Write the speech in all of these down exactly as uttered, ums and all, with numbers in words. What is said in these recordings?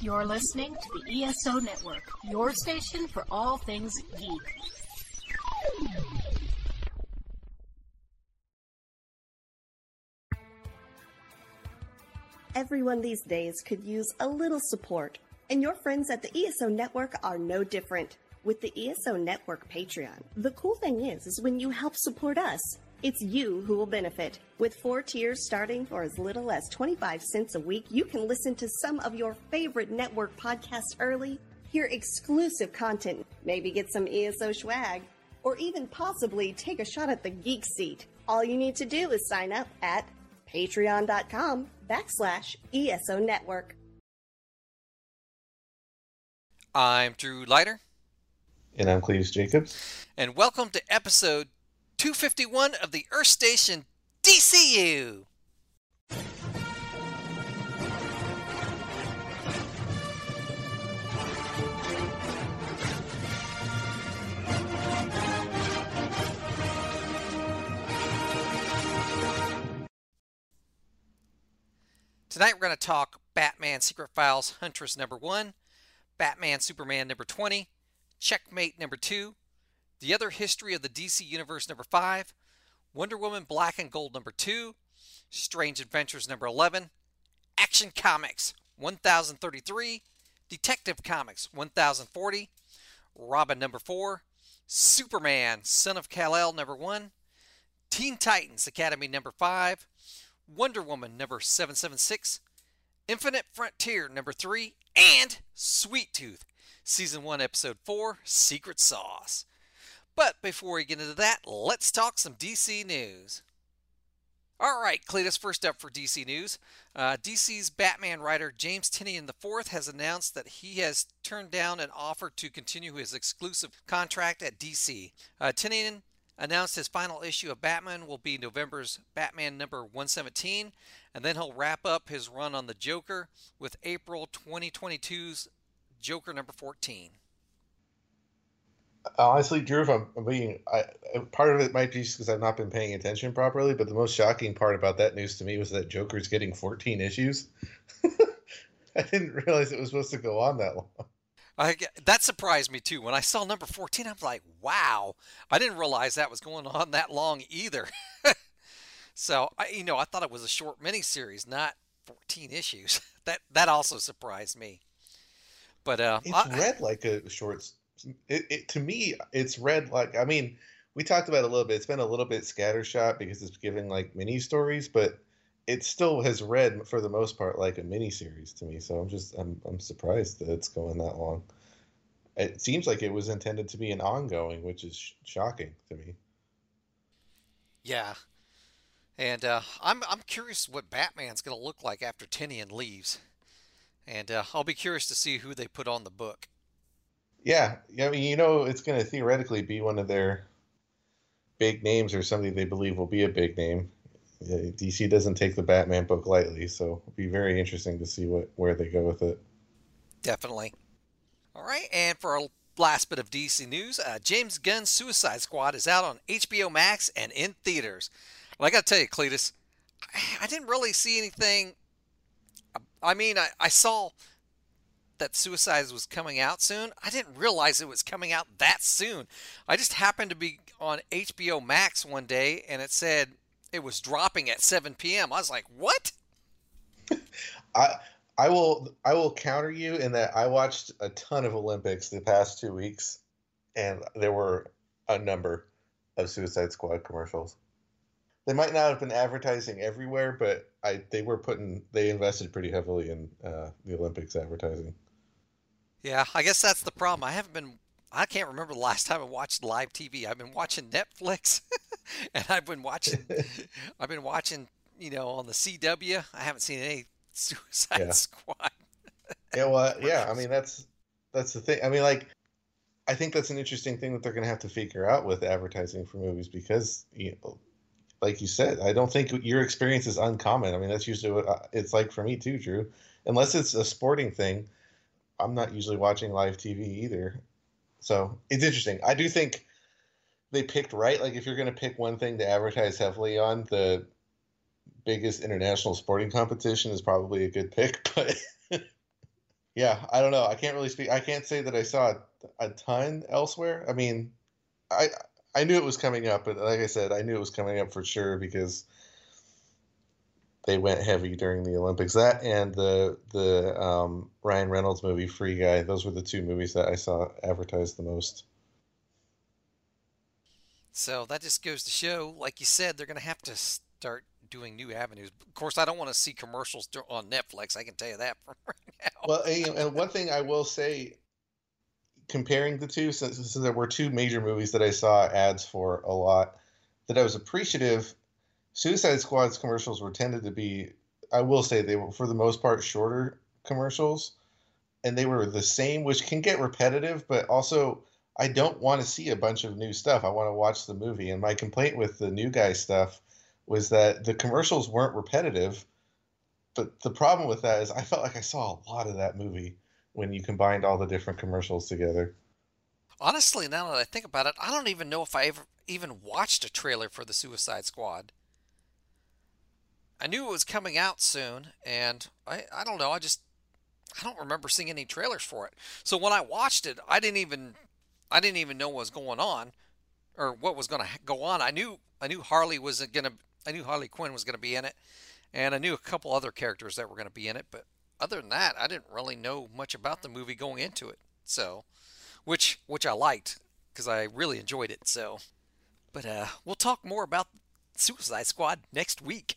You're listening to the E S O Network, your station for all things geek. Everyone these days could use a little support, and your friends at the E S O Network are no different. With the E S O Network Patreon, the cool thing is, is when you help support us, it's you who will benefit. With four tiers starting for as little as twenty-five cents a week, you can listen to some of your favorite network podcasts early, hear exclusive content, maybe get some E S O swag, or even possibly take a shot at the geek seat. All you need to do is sign up at patreon.com backslash ESO Network. I'm Drew Leiter. And I'm Cletus Jacobs. And welcome to episode two fifty-one of the Earth Station D C U. Tonight we're going to talk Batman Secret Files Huntress number one, Batman Superman number twenty, Checkmate number two, The Other History of the D C Universe number five, Wonder Woman Black and Gold number two, Strange Adventures number eleven, Action Comics one thousand thirty-three, Detective Comics one thousand forty, Robin number four, Superman Son of Kal-El number one, Teen Titans Academy number five, Wonder Woman number seven seven six, Infinite Frontier number three, and Sweet Tooth Season one Episode four, Secret Sauce. But before we get into that, let's talk some D C news. Alright, Cletus, first up for D C news. Uh, D C's Batman writer James Tynion the fourth has announced that he has turned down an offer to continue his exclusive contract at D C. Uh, Tynion announced his final issue of Batman will be November's Batman number one seventeen, and then he'll wrap up his run on the Joker with April twenty twenty-two's Joker number fourteen. Honestly, Drew, if I'm being, I, part of it might be just because I've not been paying attention properly, but the most shocking part about that news to me was that Joker's getting fourteen issues. I didn't realize it was supposed to go on that long. I, that surprised me too. When I saw number fourteen, I was like, wow. I didn't realize that was going on that long either. So, I, you know, I thought it was a short miniseries, not fourteen issues. That that also surprised me. But uh, it's I, read like a short. It, it to me, it's read like. I mean, we talked about it a little bit. It's been a little bit scattershot because it's giving like mini stories, but it still has read for the most part like a miniseries to me. So I'm just I'm I'm surprised that it's going that long. It seems like it was intended to be an ongoing, which is sh- shocking to me. Yeah, and uh, I'm I'm curious what Batman's going to look like after Tynion leaves, and uh, I'll be curious to see who they put on the book. Yeah, I mean, you know, it's going to theoretically be one of their big names or somebody they believe will be a big name. D C doesn't take the Batman book lightly, so it'll be very interesting to see what where they go with it. Definitely. All right, and for our last bit of D C news, uh, James Gunn's Suicide Squad is out on H B O Max and in theaters. Well, I got to tell you, Cletus, I, I didn't really see anything. I mean, I, I saw that Suicide was coming out soon. I didn't realize it was coming out that soon. I just happened to be on H B O Max one day, and it said it was dropping at seven p.m. I was like, what? I I will I will counter you in that I watched a ton of Olympics the past two weeks, and there were a number of Suicide Squad commercials. They might not have been advertising everywhere, but I they were putting they invested pretty heavily in uh, the Olympics advertising. Yeah, I guess that's the problem. I haven't been. I can't remember the last time I watched live T V. I've been watching Netflix, and I've been watching. I've been watching, you know, on the C W. I haven't seen any Suicide Yeah. Squad. Yeah, well, yeah. I mean, that's that's the thing. I mean, like, I think that's an interesting thing that they're going to have to figure out with advertising for movies because, you know, like you said, I don't think your experience is uncommon. I mean, that's usually what it's like for me too, Drew. Unless it's a sporting thing, I'm not usually watching live T V either. So it's interesting. I do think they picked right. Like, if you're going to pick one thing to advertise heavily on, the biggest international sporting competition is probably a good pick. But yeah, I don't know. I can't really speak. I can't say that I saw a, a ton elsewhere. I mean, I I knew it was coming up, but like I said, I knew it was coming up for sure because they went heavy during the Olympics. That and the the um, Ryan Reynolds movie Free Guy. Those were the two movies that I saw advertised the most. So that just goes to show, like you said, they're going to have to start doing new avenues. Of course, I don't want to see commercials on Netflix. I can tell you that from right now. Well, and one thing I will say, comparing the two, since, since there were two major movies that I saw ads for a lot, that I was appreciative. Suicide Squad's commercials were tended to be, I will say, they were for the most part shorter commercials, and they were the same, which can get repetitive, but also I don't want to see a bunch of new stuff. I want to watch the movie. And my complaint with the New Guy stuff was that the commercials weren't repetitive. But the problem with that is I felt like I saw a lot of that movie when you combined all the different commercials together. Honestly, now that I think about it, I don't even know if I ever even watched a trailer for the Suicide Squad. I knew it was coming out soon, and I, I don't know, I just, I don't remember seeing any trailers for it. So when I watched it, I didn't even, I didn't even know what was going on, or what was going to go on. I knew, I knew Harley was going to, I knew Harley Quinn was going to be in it, and I knew a couple other characters that were going to be in it, but other than that, I didn't really know much about the movie going into it. So, which, which I liked, because I really enjoyed it, so. But uh, we'll talk more about Suicide Squad next week.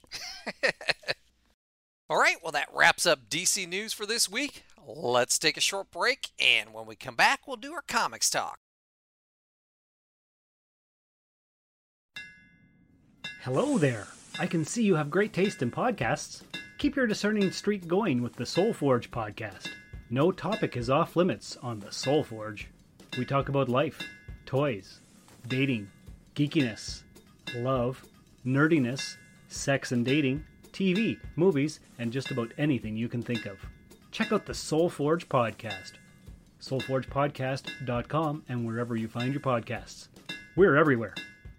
All right, well, that wraps up D C News for this week. Let's take a short break, and when we come back, we'll do our comics talk. Hello there. I can see you have great taste in podcasts. Keep your discerning streak going with the Soul Forge podcast. No topic is off limits on the Soul Forge. We talk about life, toys, dating, geekiness, love, nerdiness, sex and dating, T V, movies, and just about anything you can think of. Check out the Soul Forge podcast. soul forge podcast dot com and wherever you find your podcasts. We're everywhere.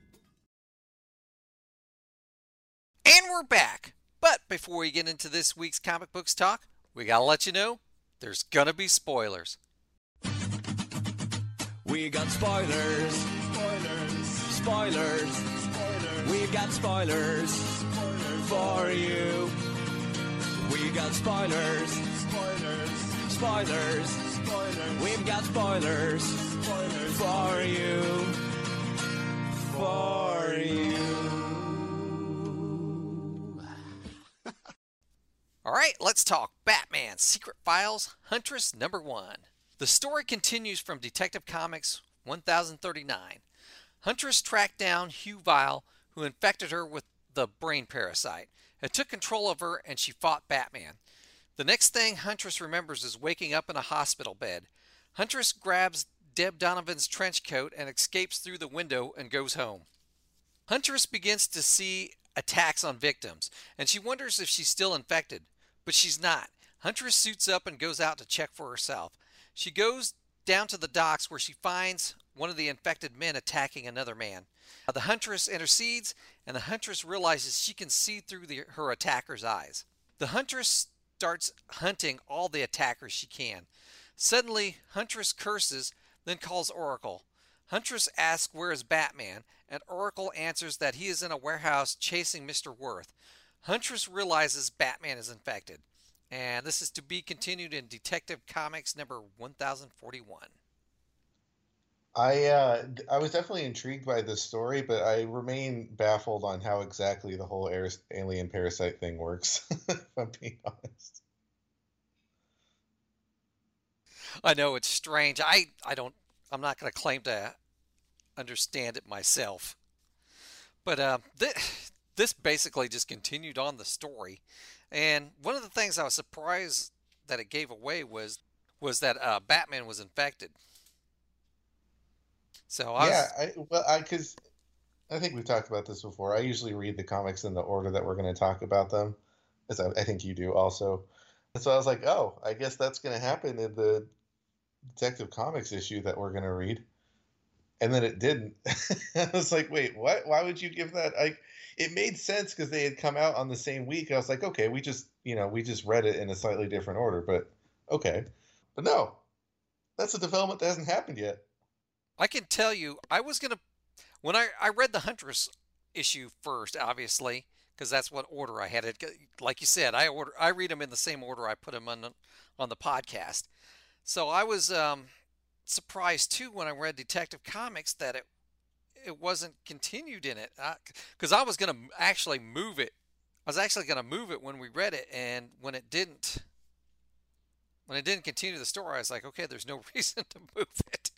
And we're back. But before we get into this week's comic books talk, we gotta let you know there's gonna be spoilers. We got spoilers. Spoilers. Spoilers. Spoilers. We got spoilers. Spoilers for you. We got spoilers. Spoilers. Spoilers. Spoilers. We've got spoilers. Spoilers for you. For you. All right, let's talk Batman Secret Files Huntress number one. The story continues from Detective Comics one thousand thirty-nine. Huntress tracked down Hugh Vile, who infected her with the brain parasite, and took control of her, and she fought Batman. The next thing Huntress remembers is waking up in a hospital bed. Huntress grabs Deb Donovan's trench coat and escapes through the window and goes home. Huntress begins to see attacks on victims, and she wonders if she's still infected. But she's not. Huntress suits up and goes out to check for herself. She goes down to the docks where she finds one of the infected men attacking another man. The Huntress intercedes, and the Huntress realizes she can see through the, her attacker's eyes. The Huntress starts hunting all the attackers she can. Suddenly, Huntress curses, then calls Oracle. Huntress asks where is Batman, and Oracle answers that he is in a warehouse chasing Mister Worth. Huntress realizes Batman is infected. And this is to be continued in Detective Comics number one thousand forty-one. I uh, I was definitely intrigued by this story, but I remain baffled on how exactly the whole alien parasite thing works, if I'm being honest. I know, it's strange. I, I don't, I'm not going to claim to understand it myself. But uh, th- this basically just continued on the story. And one of the things I was surprised that it gave away was was that uh, Batman was infected. So I yeah, was, I, well, I because I think we've talked about this before. I usually read the comics in the order that we're going to talk about them, as I, I think you do also. And so I was like, oh, I guess that's going to happen in the Detective Comics issue that we're going to read. And then it didn't. I was like, wait, what? Why would you give that? I, it made sense because they had come out on the same week. I was like, okay, we just, you know, we just read it in a slightly different order, but okay. But no, that's a development that hasn't happened yet. I can tell you, I was going to, when I, I read the Huntress issue first, obviously, because that's what order I had it. Like you said, I order, I read them in the same order I put them on, on the podcast. So I was um, surprised, too, when I read Detective Comics that it it wasn't continued in it. Because I, I was going to actually move it. I was actually going to move it when we read it, and when it didn't, when it didn't continue the story, I was like, okay, there's no reason to move it.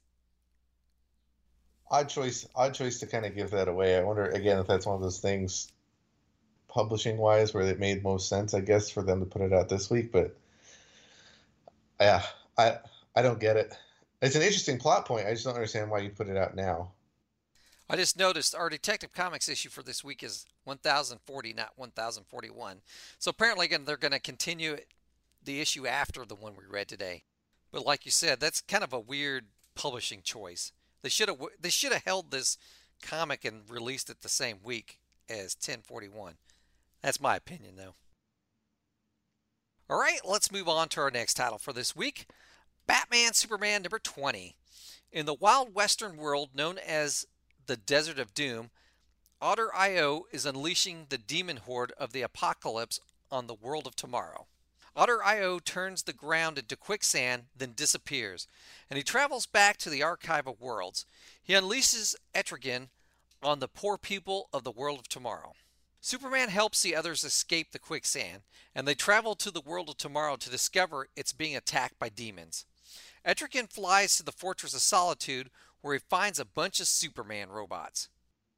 Odd choice, odd choice to kind of give that away. I wonder, again, if that's one of those things, publishing-wise, where it made most sense, I guess, for them to put it out this week. But, yeah, I I don't get it. It's an interesting plot point. I just don't understand why you put it out now. I just noticed our Detective Comics issue for this week is one thousand forty, not one thousand forty-one. So apparently, again, they're going to continue the issue after the one we read today. But like you said, that's kind of a weird publishing choice. They should have they should have held this comic and released it the same week as ten forty-one. That's my opinion, though. All right, let's move on to our next title for this week. Batman Superman number twenty. In the wild western world known as the Desert of Doom, Otter I O is unleashing the demon horde of the apocalypse on the world of tomorrow. Otter I O turns the ground into quicksand, then disappears, and he travels back to the Archive of Worlds. He unleashes Etrigan on the poor people of the world of tomorrow. Superman helps the others escape the quicksand, and they travel to the world of tomorrow to discover it's being attacked by demons. Etrigan flies to the Fortress of Solitude, where he finds a bunch of Superman robots.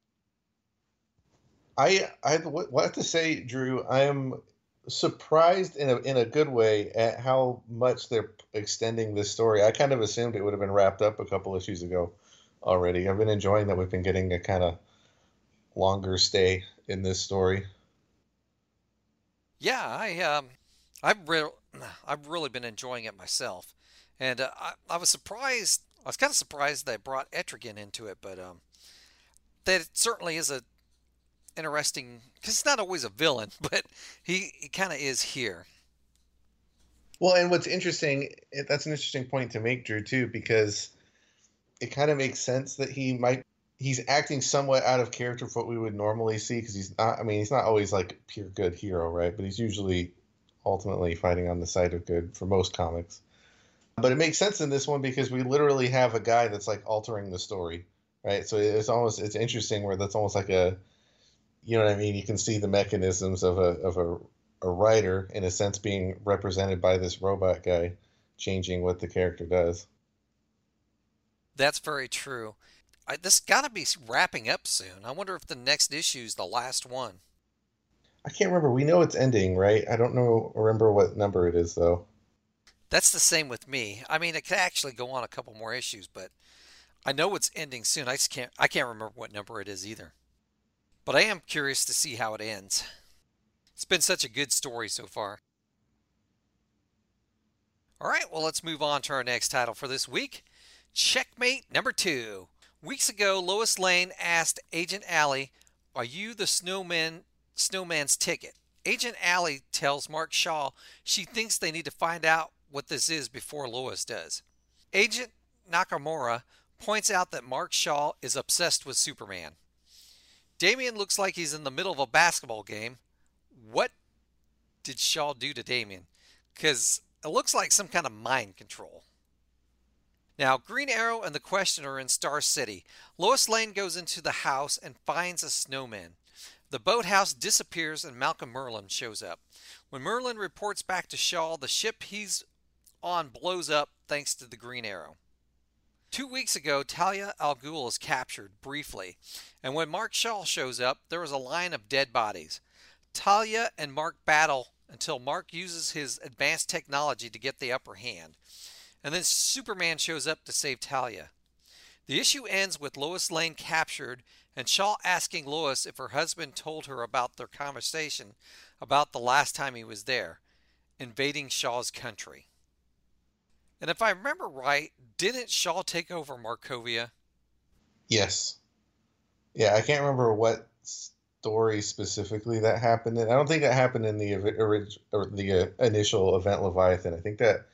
I I what to say, Drew. I am surprised in a in a good way at how much they're extending this story. I kind of assumed it would have been wrapped up a couple issues ago already. I've been enjoying that we've been getting a kind of longer stay in this story. Yeah, I um, I've re- I've really been enjoying it myself, and uh, I I was surprised. I was kind of surprised they brought Etrigan into it, but um, that it certainly is a interesting, because he's not always a villain, but he, he kind of is here. Well, and what's interesting, that's an interesting point to make, Drew, too, because it kind of makes sense that he might, he's acting somewhat out of character for what we would normally see, because he's not, I mean, he's not always like a pure good hero, right? But he's usually ultimately fighting on the side of good for most comics. But it makes sense in this one because we literally have a guy that's like altering the story, right? So it's almost, it's interesting where that's almost like a, you know what I mean? You can see the mechanisms of a of a, a writer, in a sense, being represented by this robot guy, changing what the character does. That's very true. I, this got to be wrapping up soon. I wonder if the next issue is the last one. I can't remember. We know it's ending, right? I don't know. Remember what number it is, though. That's the same with me. I mean, it could actually go on a couple more issues, but I know it's ending soon. I just can't. I can't remember what number it is either. But I am curious to see how it ends. It's been such a good story so far. All right, well, let's move on to our next title for this week. Checkmate number two. Weeks ago, Lois Lane asked Agent Alley, "Are you the snowman, snowman's ticket?" Agent Alley tells Mark Shaw she thinks they need to find out what this is before Lois does. Agent Nakamura points out that Mark Shaw is obsessed with Superman. Damian looks like he's in the middle of a basketball game. What did Shaw do to Damian? Because it looks like some kind of mind control. Now, Green Arrow and the Questioner are in Star City. Lois Lane goes into the house and finds a snowman. The boathouse disappears and Malcolm Merlyn shows up. When Merlyn reports back to Shaw, the ship he's on blows up thanks to the Green Arrow. Two weeks ago, Talia al Ghul is captured briefly, and when Mark Shaw shows up, there is a line of dead bodies. Talia and Mark battle until Mark uses his advanced technology to get the upper hand, and then Superman shows up to save Talia. The issue ends with Lois Lane captured and Shaw asking Lois if her husband told her about their conversation about the last time he was there, invading Shaw's country. And if I remember right, didn't Shaw take over Markovia? Yes. Yeah, I can't remember what story specifically that happened in. I don't think that happened in the orig- or the uh, initial Event Leviathan. I think that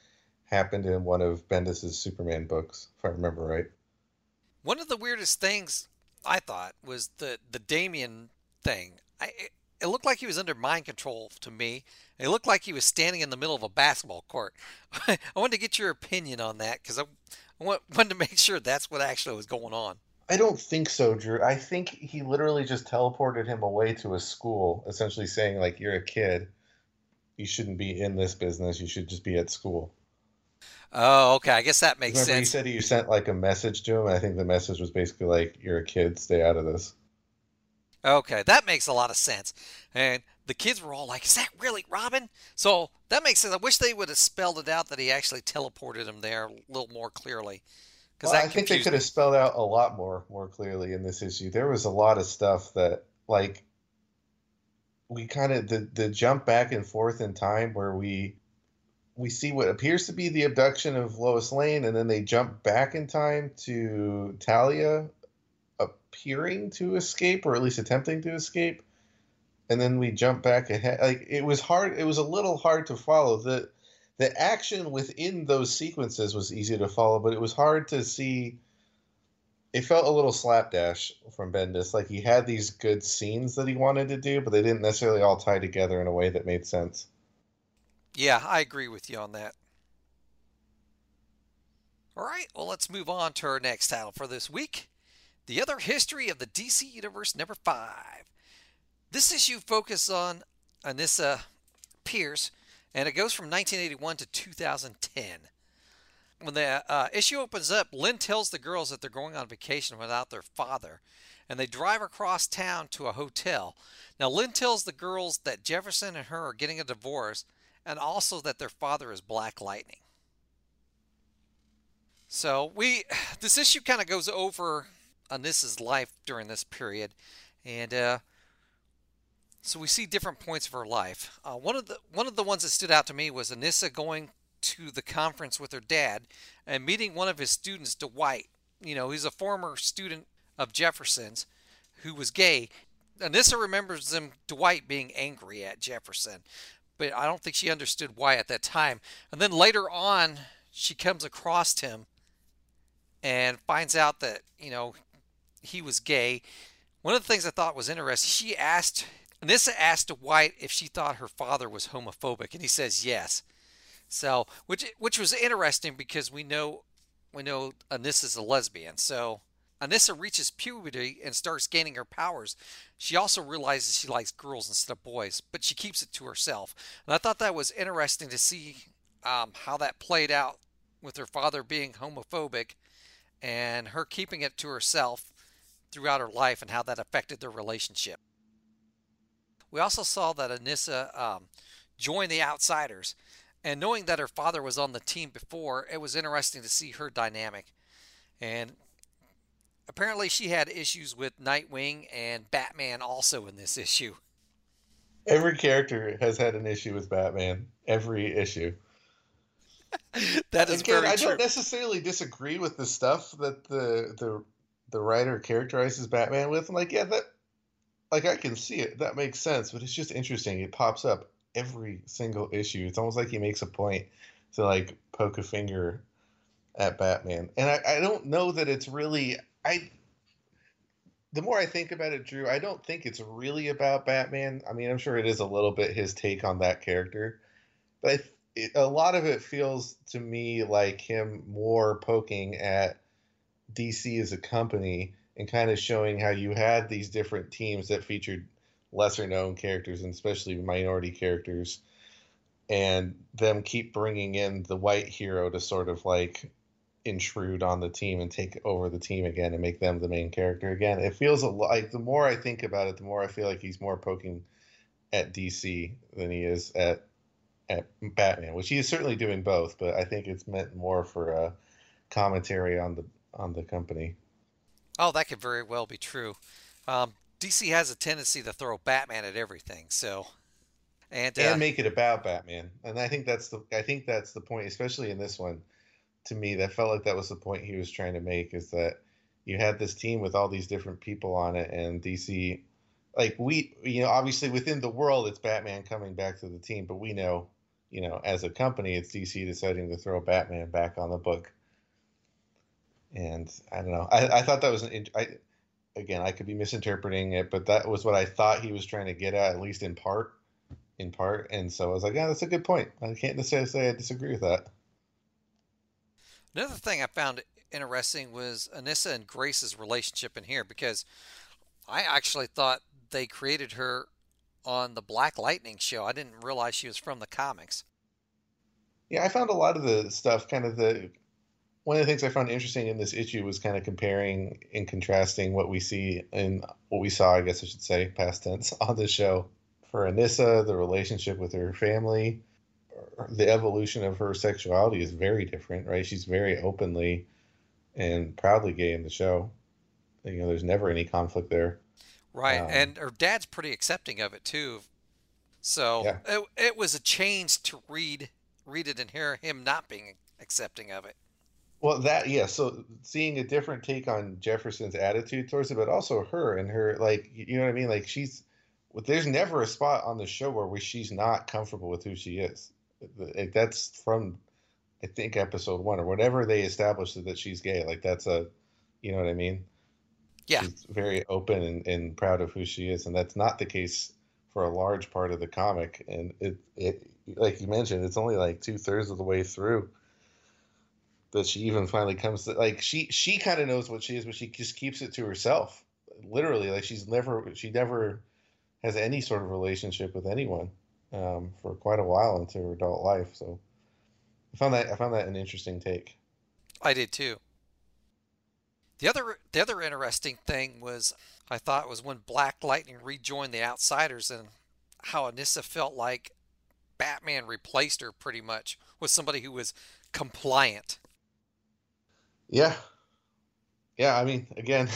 happened in one of Bendis's Superman books, if I remember right. One of the weirdest things I thought was the the Damien thing. I it, it looked like he was under mind control to me. It looked like he was standing in the middle of a basketball court. I wanted to get your opinion on that because I, I want, wanted to make sure that's what actually was going on. I don't think so, Drew. I think he literally just teleported him away to a school, essentially saying, like, you're a kid. You shouldn't be in this business. You should just be at school. Oh, okay. I guess that makes Remember sense. He said he sent, like, a message to him. And I think the message was basically like, you're a kid. Stay out of this. Okay, that makes a lot of sense. And the kids were all like, is that really Robin? So that makes sense. I wish they would have spelled it out that he actually teleported him there a little more clearly. Well, I think they could have spelled out a lot more more clearly in this issue. There was a lot of stuff that, like, we kind of, the, the jump back and forth in time where we we see what appears to be the abduction of Lois Lane, and then they jump back in time to Talia appearing to escape, or at least attempting to escape, and then we jump back ahead. Like, it was hard. It was a little hard to follow. The the action within those sequences was easy to follow, but it was hard to see. It felt a little slapdash from Bendis. Like, he had these good scenes that he wanted to do, but they didn't necessarily all tie together in a way that made sense. Yeah, I agree with you on that. All right, well, let's move on to our next title for this week. The Other History of the D C Universe number five. This issue focuses on Anissa Pierce, and it goes from nineteen eighty-one to two thousand ten. When the uh, issue opens up, Lynn tells the girls that they're going on vacation without their father, and they drive across town to a hotel. Now, Lynn tells the girls that Jefferson and her are getting a divorce, and also that their father is Black Lightning. So we, this issue kind of goes over Anissa's life during this period, and uh, so we see different points of her life. Uh, one of the one of the ones that stood out to me was Anissa going to the conference with her dad and meeting one of his students, Dwight. You know, he's a former student of Jefferson's who was gay. Anissa remembers him, Dwight, being angry at Jefferson, but I don't think she understood why at that time. And then later on, she comes across him and finds out that, you know, he was gay. One of the things I thought was interesting, she asked, Anissa asked Dwight if she thought her father was homophobic, and he says yes. So, which which was interesting because we know we know Anissa's a lesbian. So, Anissa reaches puberty and starts gaining her powers. She also realizes she likes girls instead of boys, but she keeps it to herself. And I thought that was interesting to see um, how that played out with her father being homophobic and her keeping it to herself throughout her life and how that affected their relationship. We also saw that Anissa um, joined the Outsiders, and knowing that her father was on the team before, it was interesting to see her dynamic. And apparently she had issues with Nightwing and Batman also in this issue. Every character has had an issue with Batman. Every issue. That is Again, very I true. don't necessarily disagree with the stuff that the the the writer characterizes Batman with. I'm like, yeah, that, like, I can see it. That makes sense. But it's just interesting. It pops up every single issue. It's almost like he makes a point to, like, poke a finger at Batman. And I, I don't know that it's really, I, the more I think about it, Drew, I don't think it's really about Batman. I mean, I'm sure it is a little bit his take on that character, but I, it, a lot of it feels to me like him more poking at D C as a company and kind of showing how you had these different teams that featured lesser known characters and especially minority characters, and them keep bringing in the white hero to sort of like intrude on the team and take over the team again and make them the main character again. It feels a like, the more I think about it, the more I feel like he's more poking at D C than he is at at Batman, which he is certainly doing both, but I think it's meant more for a commentary on the on the company. Oh, that could very well be true. Um, D C has a tendency to throw Batman at everything, so and uh, and make it about Batman, and I think that's the I think that's the point, especially in this one. To me, that felt like that was the point he was trying to make, is that you had this team with all these different people on it, and D C, like, we, you know, obviously within the world, it's Batman coming back to the team, but we know you know, as a company, it's D C deciding to throw Batman back on the book. And I don't know. I, I thought that was an. I, again, I could be misinterpreting it, but that was what I thought he was trying to get at, at least in part. In part, and so I was like, "Yeah, that's a good point. I can't necessarily say I disagree with that." Another thing I found interesting was Anissa and Grace's relationship in here, because I actually thought they created her on the Black Lightning show. I didn't realize she was from the comics. Yeah, I found a lot of the stuff kind of the one of the things I found interesting in this issue was kind of comparing and contrasting what we see and what we saw, I guess I should say, past tense, on the show. For Anissa, the relationship with her family, the evolution of her sexuality is very different, right? She's very openly and proudly gay in the show. You know, there's never any conflict there. Right, Um, and her dad's pretty accepting of it too. So Yeah. it, it was a change to read read it and hear him not being accepting of it. Well, that, yeah. So seeing a different take on Jefferson's attitude towards it, but also her and her, like, you know what I mean? Like, she's, there's never a spot on the show where we, she's not comfortable with who she is. Like, that's from, I think, episode one or whatever they established that she's gay. Like, that's a, you know what I mean? Yeah. She's very open and, and proud of who she is, and that's not the case for a large part of the comic. And it, it like you mentioned, it's only like two thirds of the way through that she even finally comes to, like, she she kind of knows what she is, but she just keeps it to herself. Literally, like, she's never she never has any sort of relationship with anyone um, for quite a while into her adult life. So I found that I found that an interesting take. I did too. The other the other interesting thing was, I thought, was when Black Lightning rejoined the Outsiders and how Anissa felt like Batman replaced her pretty much with somebody who was compliant. Yeah, yeah. I mean, again,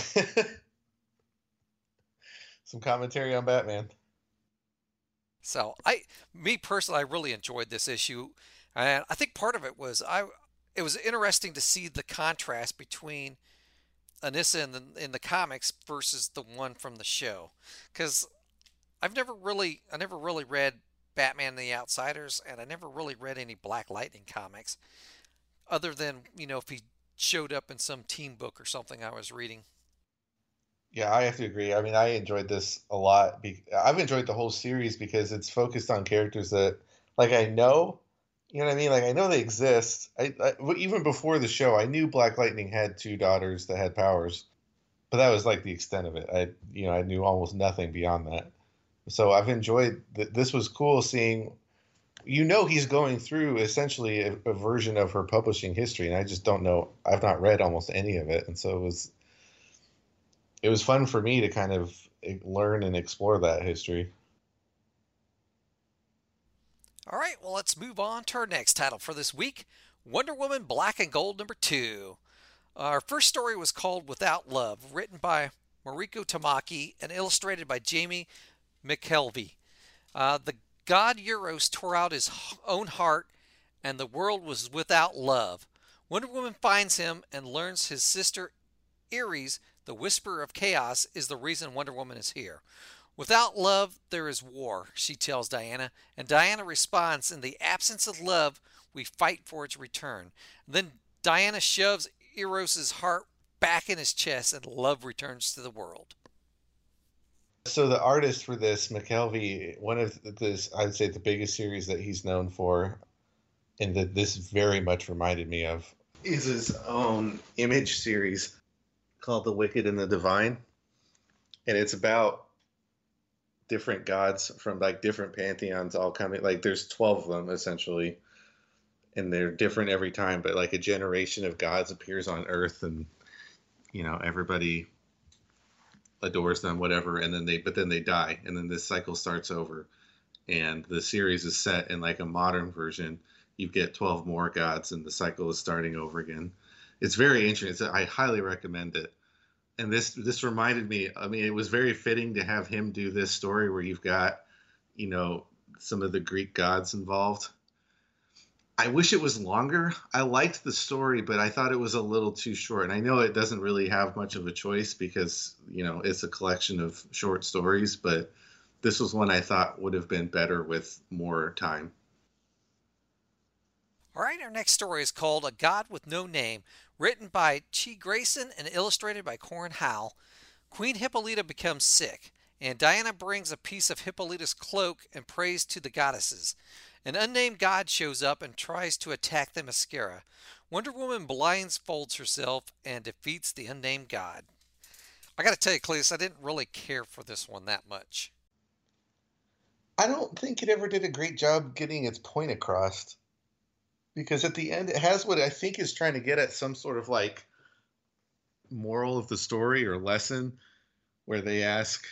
some commentary on Batman. So I, me personally, I really enjoyed this issue, and I think part of it was I. It was interesting to see the contrast between Anissa in the in the comics versus the one from the show, because I've never really, I never really read Batman and the Outsiders, and I never really read any Black Lightning comics, other than, you know, if he showed up in some teen book or something I was reading. Yeah, I have to agree. I mean, I enjoyed this a lot. Be- I've enjoyed the whole series because it's focused on characters that, like, I know, you know what I mean? Like, I know they exist. I, I even before the show, I knew Black Lightning had two daughters that had powers, but that was like the extent of it. I, you know, I knew almost nothing beyond that. So I've enjoyed th- this was cool seeing, you know, he's going through essentially a, a version of her publishing history, and I just don't know. I've not read almost any of it, and so it was it was fun for me to kind of learn and explore that history. All right, well, let's move on to our next title for this week, Wonder Woman Black and Gold number two. Our first story was called Without Love, written by Mariko Tamaki and illustrated by Jamie McKelvey. Uh, the god Euros tore out his own heart, and the world was without love. Wonder Woman finds him and learns his sister Ares, the Whisperer of Chaos, is the reason Wonder Woman is here. Without love, there is war, she tells Diana, and Diana responds, in the absence of love, we fight for its return. Then Diana shoves Eros' heart back in his chest, and love returns to the world. So the artist for this, McKelvey, one of this, I'd say the biggest series that he's known for, and that this very much reminded me of, is his own Image series called The Wicked and the Divine. And it's about different gods from like different pantheons all coming, like there's twelve of them essentially, and they're different every time, but like a generation of gods appears on Earth, and you know, everybody adores them, whatever, and then they but then they die, and then this cycle starts over. And the series is set in like a modern version. You get twelve more gods, and the cycle is starting over again. It's very interesting. I highly recommend it. And this this reminded me, I mean, it was very fitting to have him do this story where you've got, you know, some of the Greek gods involved. I wish it was longer. I liked the story, but I thought it was a little too short. And I know it doesn't really have much of a choice because, you know, it's a collection of short stories, but this was one I thought would have been better with more time. All right, our next story is called A God with No Name, written by Chi Grayson and illustrated by Corin Howell. Queen Hippolyta becomes sick, and Diana brings a piece of Hippolyta's cloak and prays to the goddesses. An unnamed god shows up and tries to attack the Themyscira. Wonder Woman blindfolds herself and defeats the unnamed god. I got to tell you, Cletus, I didn't really care for this one that much. I don't think it ever did a great job getting its point across. Because at the end, it has what I think is trying to get at some sort of like moral of the story or lesson where they ask,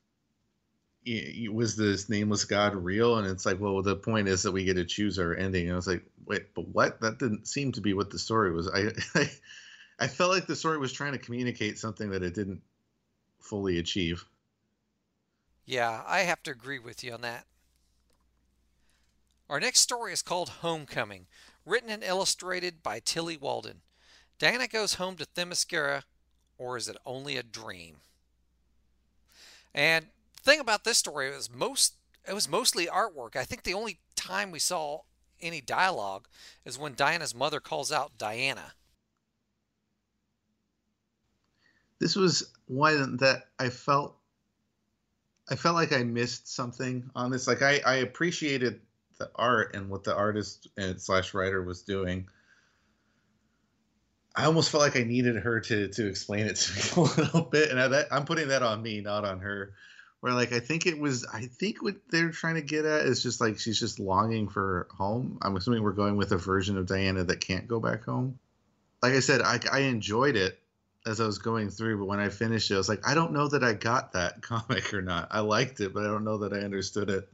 was this nameless god real? And it's like, well, the point is that we get to choose our ending. And I was like, wait, but what? That didn't seem to be what the story was. I, I, I felt like the story was trying to communicate something that it didn't fully achieve. Yeah, I have to agree with you on that. Our next story is called Homecoming, written and illustrated by Tilly Walden. Diana goes home to Themyscira, or is it only a dream? And the thing about this story was most it was mostly artwork. I think the only time we saw any dialogue is when Diana's mother calls out Diana. This was one that I felt I felt like I missed something on this. Like I, I appreciated the art and what the artist and slash writer was doing. I almost felt like I needed her to to explain it to me a little bit, and I, that, I'm putting that on me, not on her. Where like I think it was, I think what they're trying to get at is just like she's just longing for home. I'm assuming we're going with a version of Diana that can't go back home. Like I said, I, I enjoyed it as I was going through, but when I finished it, I was like, I don't know that I got that comic or not. I liked it, but I don't know that I understood it.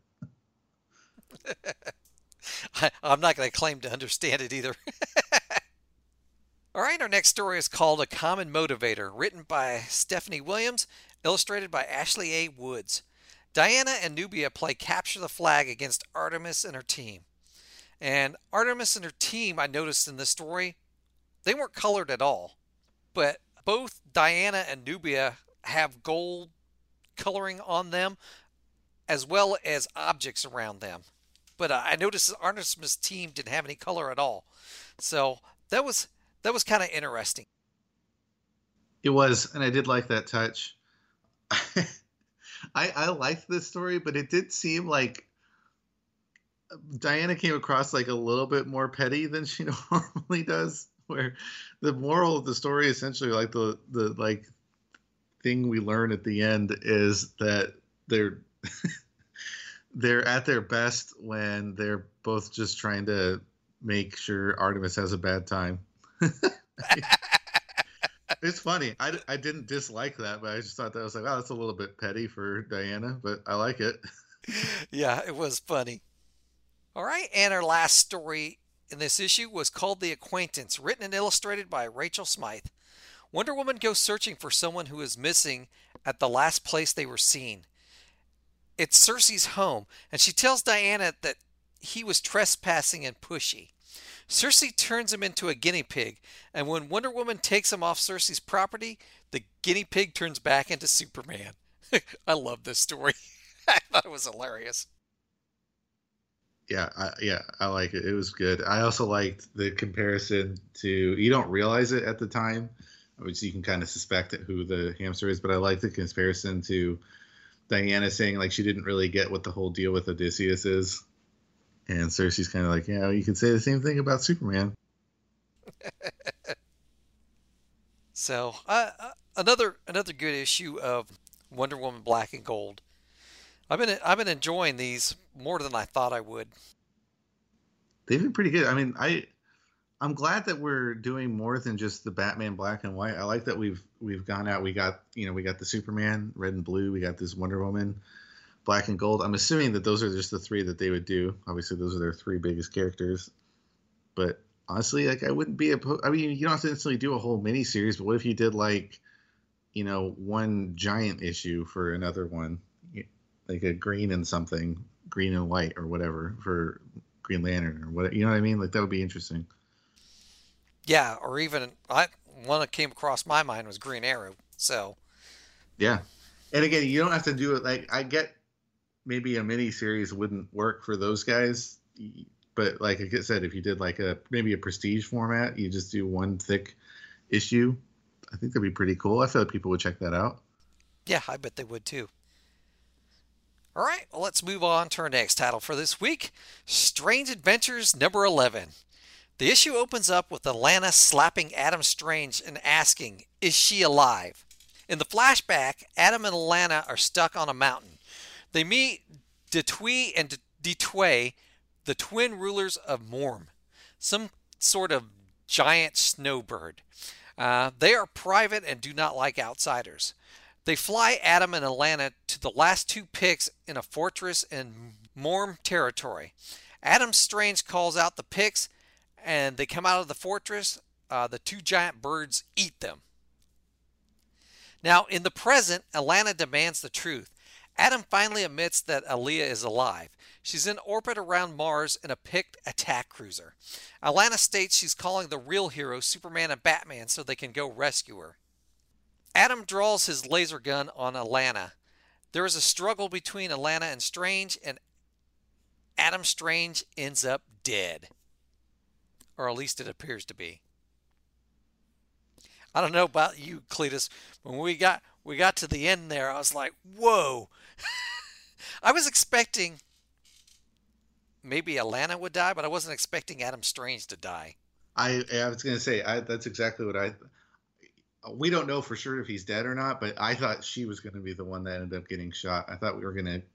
I, I'm not going to claim to understand it either. All right, our next story is called A Common Motivator, written by Stephanie Williams, illustrated by Ashley A. Woods. Diana and Nubia play capture the flag against Artemis and her team. And Artemis and her team, I noticed in this story, they weren't colored at all. But both Diana and Nubia have gold coloring on them, as well as objects around them. But uh, I noticed Artemis' team didn't have any color at all. So that was that was kind of interesting. It was, and I did like that touch. I I liked this story, but it did seem like Diana came across like a little bit more petty than she normally does. Where the moral of the story, essentially, like the the like thing we learn at the end, is that they're they're at their best when they're both just trying to make sure Artemis has a bad time. It's funny. I, I didn't dislike that, but I just thought that I was like, oh, that's a little bit petty for Diana, but I like it. Yeah, it was funny. All right, and our last story in this issue was called The Acquaintance, written and illustrated by Rachel Smythe. Wonder Woman goes searching for someone who is missing at the last place they were seen. It's Circe's home, and she tells Diana that he was trespassing and pushy. Circe turns him into a guinea pig, and when Wonder Woman takes him off Circe's property, the guinea pig turns back into Superman. I love this story. I thought it was hilarious. Yeah, I, yeah, I like it. It was good. I also liked the comparison to, you don't realize it at the time, which you can kind of suspect who the hamster is, but I like the comparison to Diana saying like she didn't really get what the whole deal with Odysseus is. And Circe's kind of like, yeah, you could say the same thing about Superman. So, uh, another another good issue of Wonder Woman Black and Gold. I've been I've been enjoying these more than I thought I would. They've been pretty good. I mean, I I'm glad that we're doing more than just the Batman Black and White. I like that we've we've gone out. We got you know we got the Superman Red and Blue. We got this Wonder Woman Black and Gold. I'm assuming that those are just the three that they would do. Obviously, those are their three biggest characters. But honestly, like I wouldn't be opposed. I mean, you don't have to necessarily do a whole mini series, but what if you did like, you know, one giant issue for another one, like a green and something, green and white or whatever for Green Lantern or what? You know what I mean? Like that would be interesting. Yeah, or even I one that came across my mind was Green Arrow. So yeah, and again, you don't have to do it like I get. Maybe a mini series wouldn't work for those guys. but like I said, if you did like a maybe a prestige format, you just do one thick issue. I think that'd be pretty cool. I feel like people would check that out. Yeah, I bet they would too. All right, well, let's move on to our next title for this week, Strange Adventures number eleven. The issue opens up with Alana slapping Adam Strange and asking, is she alive? In the flashback, Adam and Alana are stuck on a mountain. They meet Detui and Detway, the twin rulers of Morm, some sort of giant snowbird. Uh, they are private and do not like outsiders. They fly Adam and Alana to the last two Picts in a fortress in Morm territory. Adam Strange calls out the Picts, and they come out of the fortress. Uh, the two giant birds eat them. Now, in the present, Alana demands the truth. Adam finally admits that Aaliyah is alive. She's in orbit around Mars in a Pict attack cruiser. Alana states she's calling the real heroes, Superman and Batman, so they can go rescue her. Adam draws his laser gun on Alana. There is a struggle between Alana and Strange, and Adam Strange ends up dead. Or at least it appears to be. I don't know about you, Cletus. When we got we got to the end there, I was like, whoa. I was expecting maybe Alana would die, but I wasn't expecting Adam Strange to die. I, I was going to say, I, that's exactly what I... We don't know for sure if he's dead or not, but I thought she was going to be the one that ended up getting shot. I thought we were going to...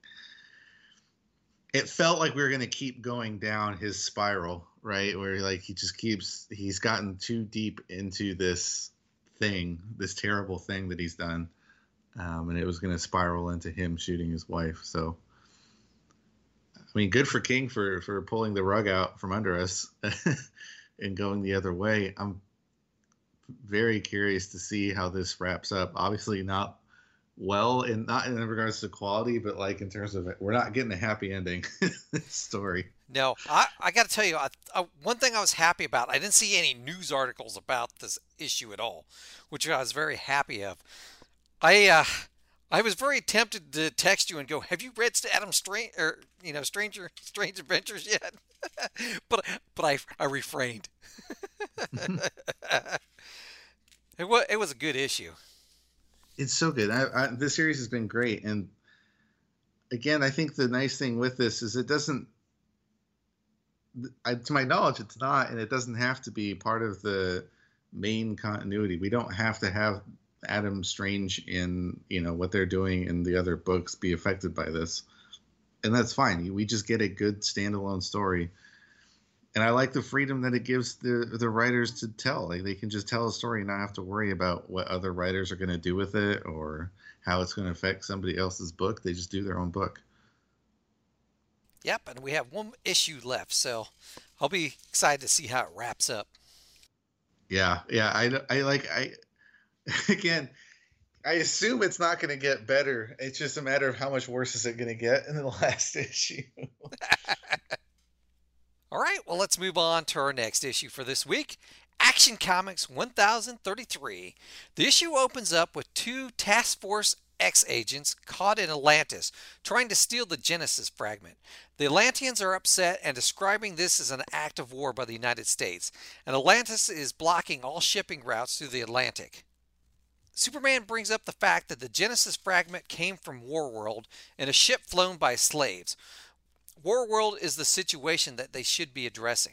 It felt like we were going to keep going down his spiral, right? Where like he just keeps... He's gotten too deep into this thing, this terrible thing that he's done. Um, and it was going to spiral into him shooting his wife. So, I mean, good for King for, for pulling the rug out from under us and going the other way. I'm very curious to see how this wraps up. Obviously not well, in not in regards to quality, but like in terms of it, we're not getting a happy ending story. No, I, I got to tell you, I, I, one thing I was happy about, I didn't see any news articles about this issue at all, which I was very happy of. I uh, I was very tempted to text you and go, "Have you read Adam Strange or you know Stranger Strange Adventures yet?" but but I I refrained. It was it was a good issue. It's so good. I, I, this series has been great, and again, I think the nice thing with this is it doesn't. I, to my knowledge, it's not, and it doesn't have to be part of the main continuity. We don't have to have Adam Strange in, you know, what they're doing in the other books be affected by this, and that's fine. We just get a good standalone story, and I like the freedom that it gives the the writers to tell. Like they can just tell a story and not have to worry about what other writers are going to do with it or how it's going to affect somebody else's book. They just do their own book. Yep, and we have one issue left, so I'll be excited to see how it wraps up. Yeah, yeah, I, I like, I, again, I assume it's not going to get better. It's just a matter of how much worse is it going to get in the last issue. All right, well, let's move on to our next issue for this week. Action Comics one thousand thirty-three. The issue opens up with two Task Force X agents caught in Atlantis, trying to steal the Genesis fragment. The Atlanteans are upset and describing this as an act of war by the United States, and Atlantis is blocking all shipping routes through the Atlantic. Superman brings up the fact that the Genesis fragment came from Warworld in a ship flown by slaves. Warworld is the situation that they should be addressing.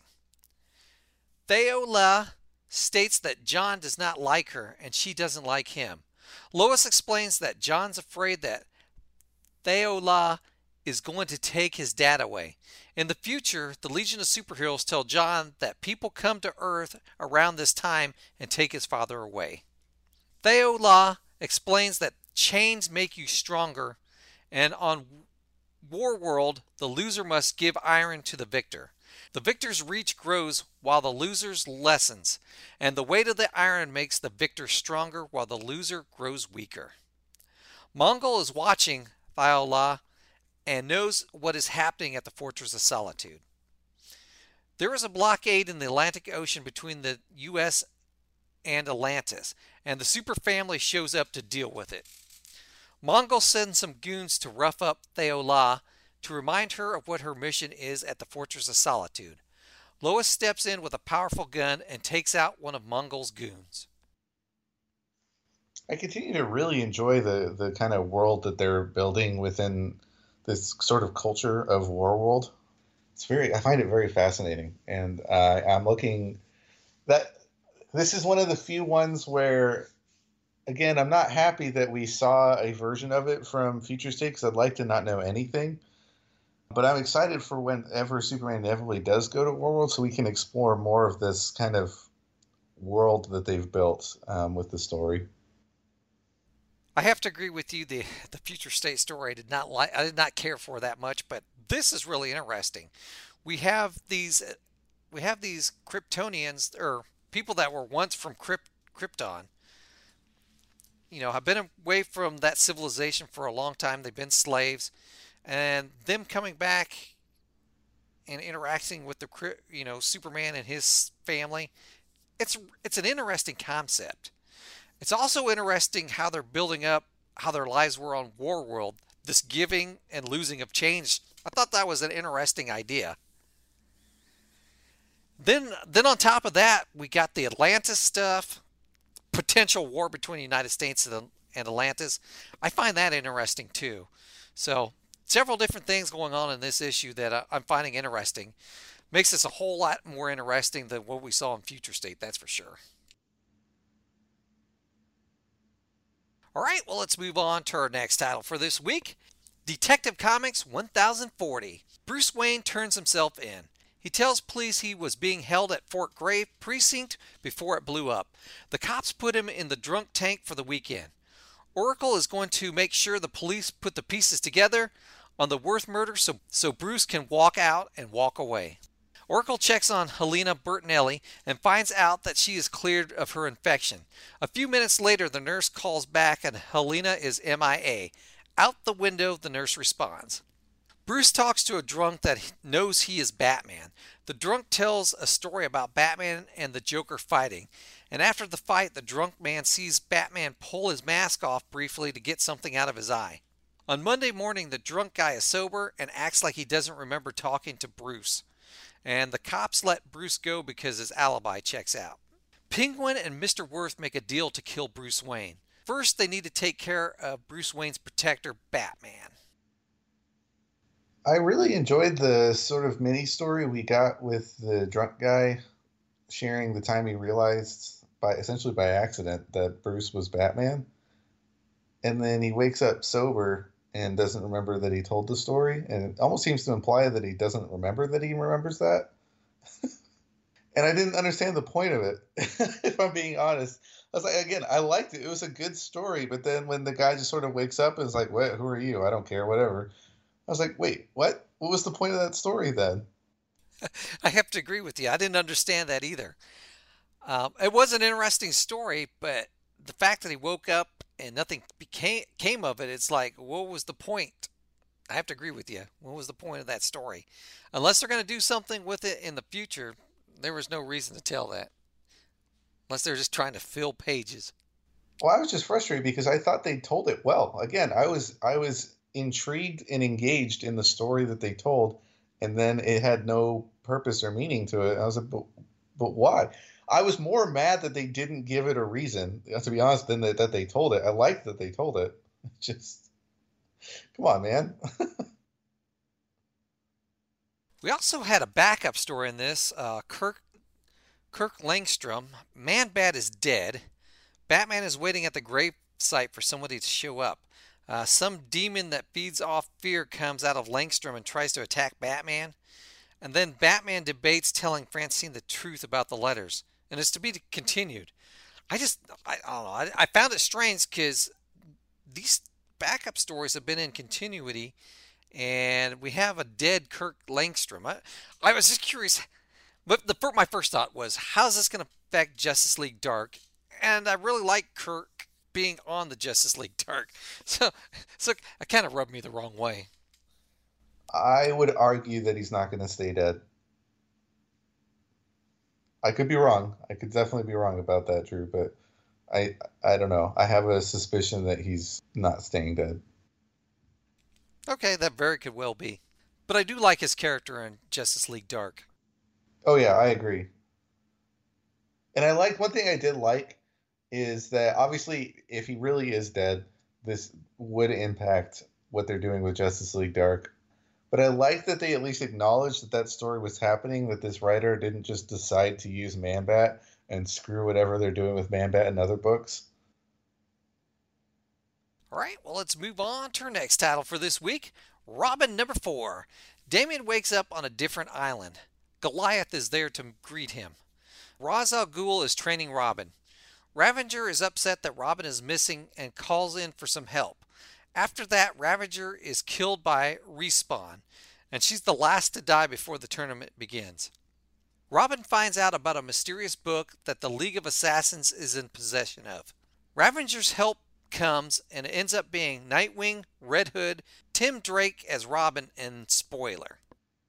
Theola states that John does not like her and she doesn't like him. Lois explains that John's afraid that Theola is going to take his dad away. In the future, the Legion of Superheroes tell John that people come to Earth around this time and take his father away. Theola explains that chains make you stronger, and on Warworld, the loser must give iron to the victor. The victor's reach grows while the loser's lessens, and the weight of the iron makes the victor stronger while the loser grows weaker. Mongol is watching Theola and knows what is happening at the Fortress of Solitude. There is a blockade in the Atlantic Ocean between the U S and Atlantis, and the Super Family shows up to deal with it. Mongol sends some goons to rough up Theola, to remind her of what her mission is at the Fortress of Solitude. Lois steps in with a powerful gun and takes out one of Mongul's goons. I continue to really enjoy the, the kind of world that they're building within this sort of culture of Warworld. It's very, I find it very fascinating. And uh, I'm looking that this is one of the few ones where, again, I'm not happy that we saw a version of it from Future State because I'd like to not know anything. But I'm excited for whenever Superman inevitably does go to Warworld so we can explore more of this kind of world that they've built um, with the story. I have to agree with you. The the Future State story I did not like. I did not care for that much, but this is really interesting. We have these we have these Kryptonians or people that were once from Kryp- Krypton. You know, have been away from that civilization for a long time. They've been slaves, and them coming back and interacting with the you know Superman and his family. It's it's an interesting concept. It's also interesting how they're building up how their lives were on Warworld, this giving and losing of change. I thought that was an interesting idea. Then, then on top of that, we got the Atlantis stuff, potential war between the United States and, and Atlantis. I find that interesting too. So, several different things going on in this issue that I, I'm finding interesting. Makes this a whole lot more interesting than what we saw in Future State, that's for sure. All right, well, let's move on to our next title for this week. Detective Comics one thousand forty. Bruce Wayne turns himself in. He tells police he was being held at Fort Grave Precinct before it blew up. The cops put him in the drunk tank for the weekend. Oracle is going to make sure the police put the pieces together on the Worth murder so, so Bruce can walk out and walk away. Oracle checks on Helena Bertinelli and finds out that she is cleared of her infection. A few minutes later, the nurse calls back and Helena is M I A. Out the window, the nurse responds. Bruce talks to a drunk that knows he is Batman. The drunk tells a story about Batman and the Joker fighting. And after the fight, the drunk man sees Batman pull his mask off briefly to get something out of his eye. On Monday morning, the drunk guy is sober and acts like he doesn't remember talking to Bruce. And the cops let Bruce go because his alibi checks out. Penguin and Mister Worth make a deal to kill Bruce Wayne. First, they need to take care of Bruce Wayne's protector, Batman. I really enjoyed the sort of mini story we got with the drunk guy sharing the time he realized, by essentially by accident, that Bruce was Batman. And then he wakes up sober and doesn't remember that he told the story. And it almost seems to imply that he doesn't remember that he remembers that. And I didn't understand the point of it, if I'm being honest. I was like, again, I liked it. It was a good story. But then when the guy just sort of wakes up and is like, what, who are you? I don't care, whatever. I was like, wait, what? What was the point of that story then? I have to agree with you. I didn't understand that either. Um, it was an interesting story, but the fact that he woke up and nothing became came of it, it's like, what was the point? I have to agree with you. What was the point of that story? Unless they're going to do something with it in the future, there was no reason to tell that. Unless they're just trying to fill pages. Well, I was just frustrated because I thought they told it well. Again, I was I was intrigued and engaged in the story that they told, and then it had no purpose or meaning to it. I was like, but, but why? I was more mad that they didn't give it a reason, to be honest, than that, that they told it. I liked that they told it. Just, come on, man. We also had a backup story in this. Uh, Kirk Kirk Langstrom, Man-Bat is dead. Batman is waiting at the grave site for somebody to show up. Uh, some demon that feeds off fear comes out of Langstrom and tries to attack Batman. And then Batman debates telling Francine the truth about the letters. And it's to be continued. I just, I, I don't know. I, I found it strange because these backup stories have been in continuity. And we have a dead Kirk Langstrom. I, I was just curious. But the, my first thought was, how's this going to affect Justice League Dark? And I really like Kirk being on the Justice League Dark. So, so it kind of rubbed me the wrong way. I would argue that he's not going to stay dead. I could be wrong. I could definitely be wrong about that, Drew, but I I don't know. I have a suspicion that he's not staying dead. Okay, that very could well be. But I do like his character in Justice League Dark. Oh yeah, I agree. And I like one thing I did like is that obviously if he really is dead, this would impact what they're doing with Justice League Dark. But I like that they at least acknowledged that that story was happening, that this writer didn't just decide to use Man-Bat and screw whatever they're doing with Man-Bat in other books. All right, well, let's move on to our next title for this week. Robin number four. Damian wakes up on a different island. Goliath is there to greet him. Ra's al Ghul is training Robin. Ravager is upset that Robin is missing and calls in for some help. After that, Ravager is killed by Respawn, and she's the last to die before the tournament begins. Robin finds out about a mysterious book that the League of Assassins is in possession of. Ravager's help comes, and it ends up being Nightwing, Red Hood, Tim Drake as Robin, and Spoiler.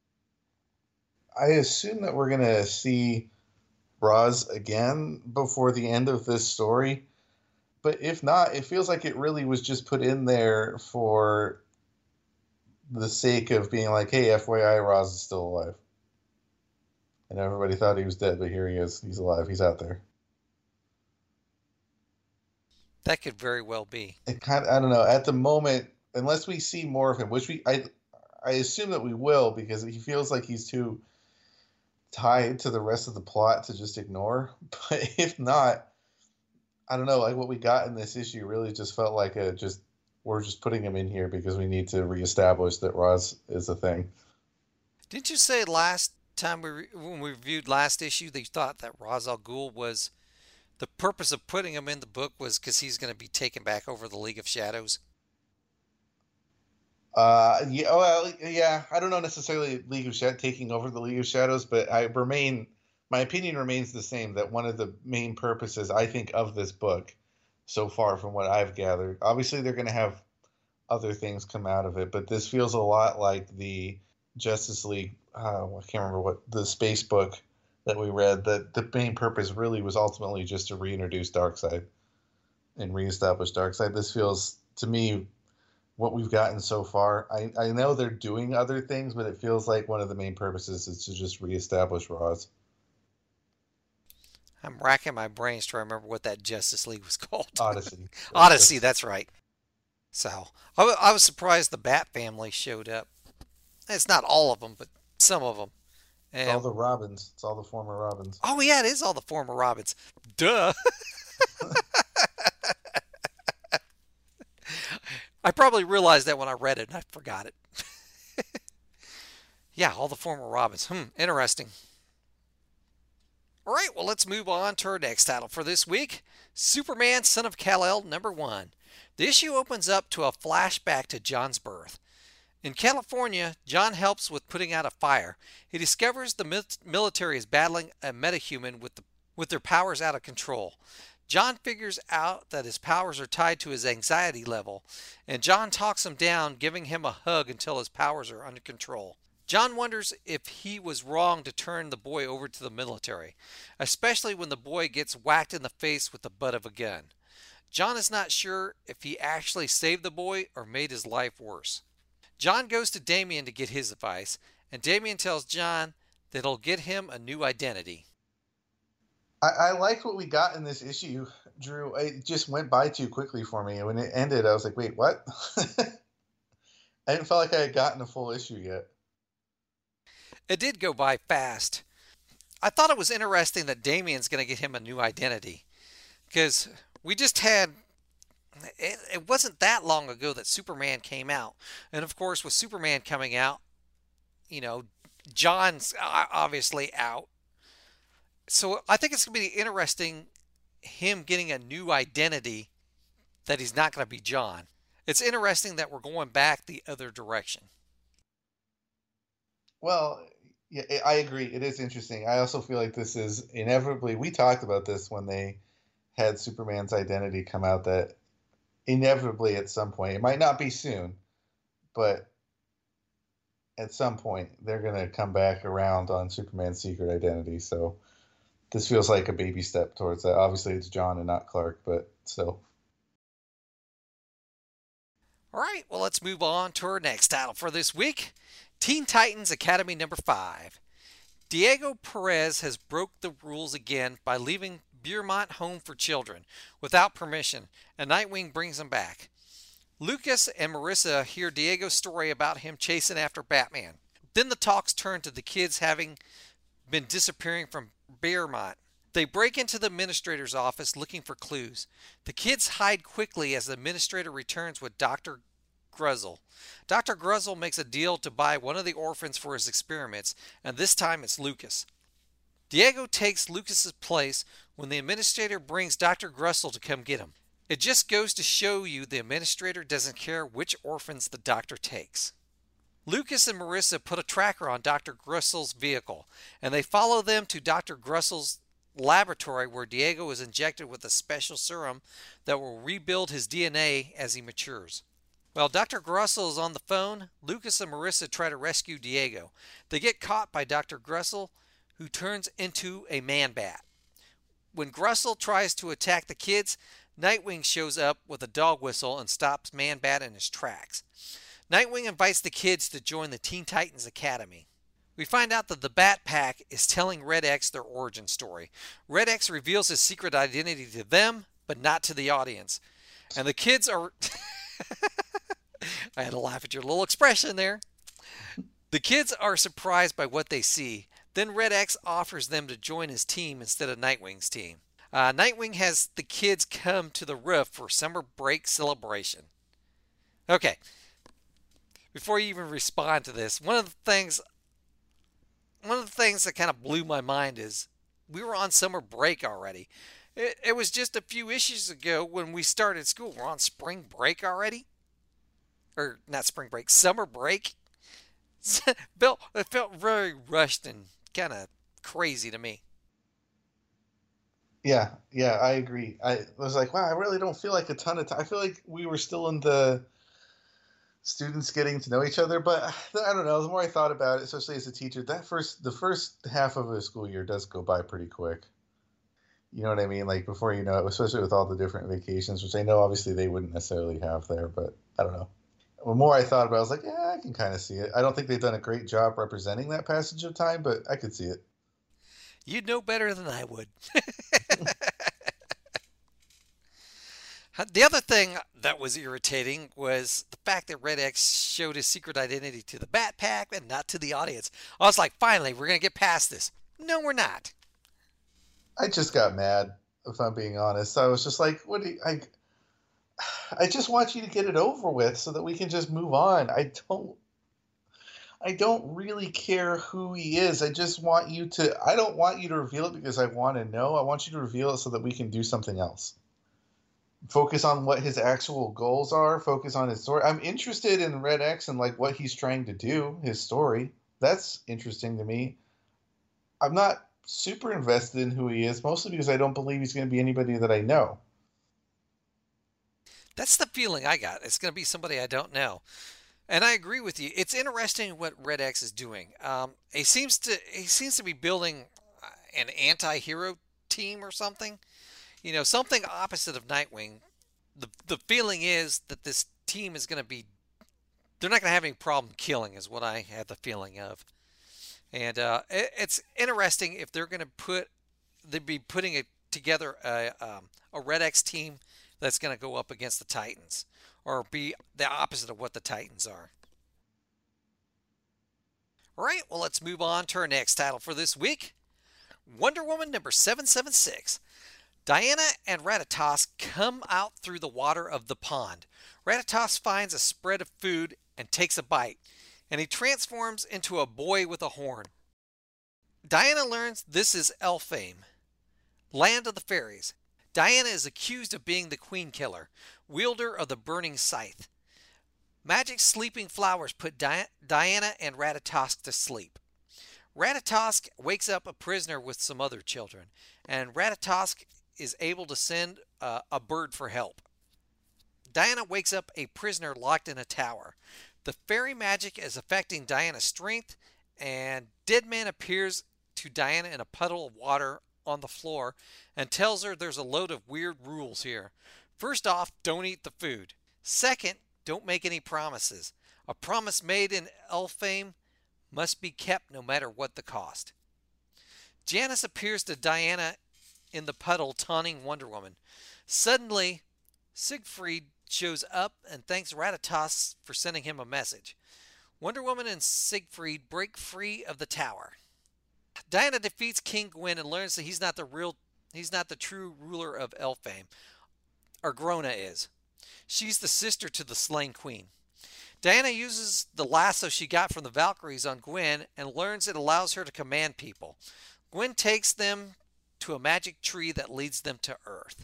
I assume that we're going to see Ra's again before the end of this story. But if not, it feels like it really was just put in there for the sake of being like, hey, F Y I, Ra's is still alive. And everybody thought he was dead, but here he is. He's alive. He's out there. That could very well be. It kind of, I don't know. At the moment, unless we see more of him, which we, I, I assume that we will, because he feels like he's too tied to the rest of the plot to just ignore. But if not, I don't know. Like what we got in this issue really just felt like a just we're just putting him in here because we need to reestablish that Ra's is a thing. Didn't you say last time we re- when we reviewed last issue that you thought that Ra's al Ghul was the purpose of putting him in the book was because he's going to be taken back over the League of Shadows? Uh, yeah, well, yeah. I don't know necessarily League of Shadows taking over the League of Shadows, but I remain. My opinion remains the same. That one of the main purposes I think of this book, so far from what I've gathered, obviously they're going to have other things come out of it, but this feels a lot like the Justice League. Uh, I can't remember what the space book that we read. That the main purpose really was ultimately just to reintroduce Darkseid and reestablish Darkseid. This feels to me what we've gotten so far. I, I know they're doing other things, but it feels like one of the main purposes is to just reestablish Ra's. I'm racking my brains to remember what that Justice League was called. Odyssey. Odyssey, that's right. So, I, w- I was surprised the Bat family showed up. It's not all of them, but some of them. And, It's all the Robins. It's all the former Robins. oh, yeah, it is all the former Robins. Duh. I probably realized that when I read it, and I forgot it. Yeah, all the former Robins. Hmm, interesting. All right, well, let's move on to our next title for this week. Superman, Son of Kal-El, number one. The issue opens up to a flashback to John's birth. In California, John helps with putting out a fire. He discovers the mil- military is battling a metahuman with, the, with their powers out of control. John figures out that his powers are tied to his anxiety level, and John talks him down, giving him a hug until his powers are under control. John wonders if he was wrong to turn the boy over to the military, especially when the boy gets whacked in the face with the butt of a gun. John is not sure if he actually saved the boy or made his life worse. John goes to Damian to get his advice, and Damian tells John that it'll get him a new identity. I, I liked what we got in this issue, Drew. It just went by too quickly for me. And when it ended, I was like, wait, what? I didn't feel like I had gotten a full issue yet. It did go by fast. I thought it was interesting that Damian's going to get him a new identity. Because we just had... It, it wasn't that long ago that Superman came out. And of course, with Superman coming out, you know, John's obviously out. So I think it's going to be interesting, him getting a new identity that he's not going to be John. It's interesting that we're going back the other direction. Well, yeah, I agree. It is interesting. I also feel like this is inevitably, we talked about this when they had Superman's identity come out, that inevitably at some point, it might not be soon, but at some point they're going to come back around on Superman's secret identity. So this feels like a baby step towards that. Obviously it's John and not Clark, but still. All right, well, let's move on to our next title for this week. Teen Titans Academy number five. Diego Perez has broke the rules again by leaving Beermont Home for Children without permission, and Nightwing brings him back. Lucas and Marissa hear Diego's story about him chasing after Batman. Then the talks turn to the kids having been disappearing from Beermont. They break into the administrator's office looking for clues. The kids hide quickly as the administrator returns with Doctor Gruzzle. Doctor Gruzzle makes a deal to buy one of the orphans for his experiments, and this time it's Lucas. Diego takes Lucas's place when the administrator brings Doctor Gruzzle to come get him. It just goes to show you the administrator doesn't care which orphans the doctor takes. Lucas and Marissa put a tracker on Doctor Gruzzle's vehicle, and they follow them to Doctor Gruzzle's laboratory where Diego is injected with a special serum that will rebuild his D N A as he matures. While Doctor Gruzzle is on the phone, Lucas and Marissa try to rescue Diego. They get caught by Doctor Gruzzle, who turns into a man-bat. When Gruzzle tries to attack the kids, Nightwing shows up with a dog whistle and stops Man-Bat in his tracks. Nightwing invites the kids to join the Teen Titans Academy. We find out that the Bat Pack is telling Red X their origin story. Red X reveals his secret identity to them, but not to the audience. And the kids are... I had to laugh at your little expression there. The kids are surprised by what they see. Then Red X offers them to join his team instead of Nightwing's team. Uh, Nightwing has the kids come to the roof for summer break celebration. Okay. Before you even respond to this, one of the things, one of the things that kind of blew my mind is we were on summer break already. It, it was just a few issues ago when we started school. We're on spring break already, or not spring break, summer break. Bill, it felt very rushed and kind of crazy to me. Yeah, yeah, I agree. I was like, wow, I really don't feel like a ton of time. I feel like we were still in the students getting to know each other, but I don't know. The more I thought about it, especially as a teacher, that first, the first half of a school year does go by pretty quick. You know what I mean? Like before you know it, especially with all the different vacations, which I know obviously they wouldn't necessarily have there, but I don't know. The more I thought about it, I was like, yeah, I can kind of see it. I don't think they've done a great job representing that passage of time, but I could see it. You'd know better than I would. The other thing that was irritating was the fact that Red X showed his secret identity to the Bat Pack and not to the audience. I was like, finally, we're going to get past this. No, we're not. I just got mad, if I'm being honest. I was just like, what do you, I, I just want you to get it over with so that we can just move on. I don't, I don't really care who he is. I just want you to, I don't want you to reveal it because I want to know. I want you to reveal it so that we can do something else. Focus on what his actual goals are. Focus on his story. I'm interested in Red X and like what he's trying to do, his story. That's interesting to me. I'm not super invested in who he is, mostly because I don't believe he's going to be anybody that I know. That's the feeling I got. It's going to be somebody I don't know. And I agree with you. It's interesting what Red X is doing. Um, he seems to he seems to be building an anti-hero team or something. You know, something opposite of Nightwing. The the feeling is that this team is going to be, they're not going to have any problem killing, is what I have the feeling of. And uh, it, it's interesting if they're going to put, they'd be putting it together a, um, a Red X team that's going to go up against the Titans, or be the opposite of what the Titans are. All right, well, let's move on to our next title for this week. Wonder Woman number seven seven six. Diana and Ratatosk come out through the water of the pond. Ratatosk finds a spread of food and takes a bite, and he transforms into a boy with a horn. Diana learns this is Elfhame, land of the fairies. Diana is accused of being the Queen Killer, wielder of the burning scythe. Magic sleeping flowers put Di- Diana and Ratatosk to sleep. Ratatosk wakes up a prisoner with some other children, and Ratatosk is able to send uh, a bird for help. Diana wakes up a prisoner locked in a tower. The fairy magic is affecting Diana's strength, and Deadman appears to Diana in a puddle of water on the floor and tells her there's a load of weird rules here. First off, don't eat the food. Second, don't make any promises. A promise made in Elfhame must be kept no matter what the cost. Janice appears to Diana in the puddle taunting Wonder Woman. Suddenly, Siegfried shows up and thanks Ratatosk for sending him a message. Wonder Woman and Siegfried break free of the tower. Diana defeats King Gwyn and learns that he's not the real he's not the true ruler of Elfhame. Argrona is. She's the sister to the slain queen. Diana uses the lasso she got from the Valkyries on Gwyn and learns it allows her to command people. Gwyn takes them to a magic tree that leads them to Earth.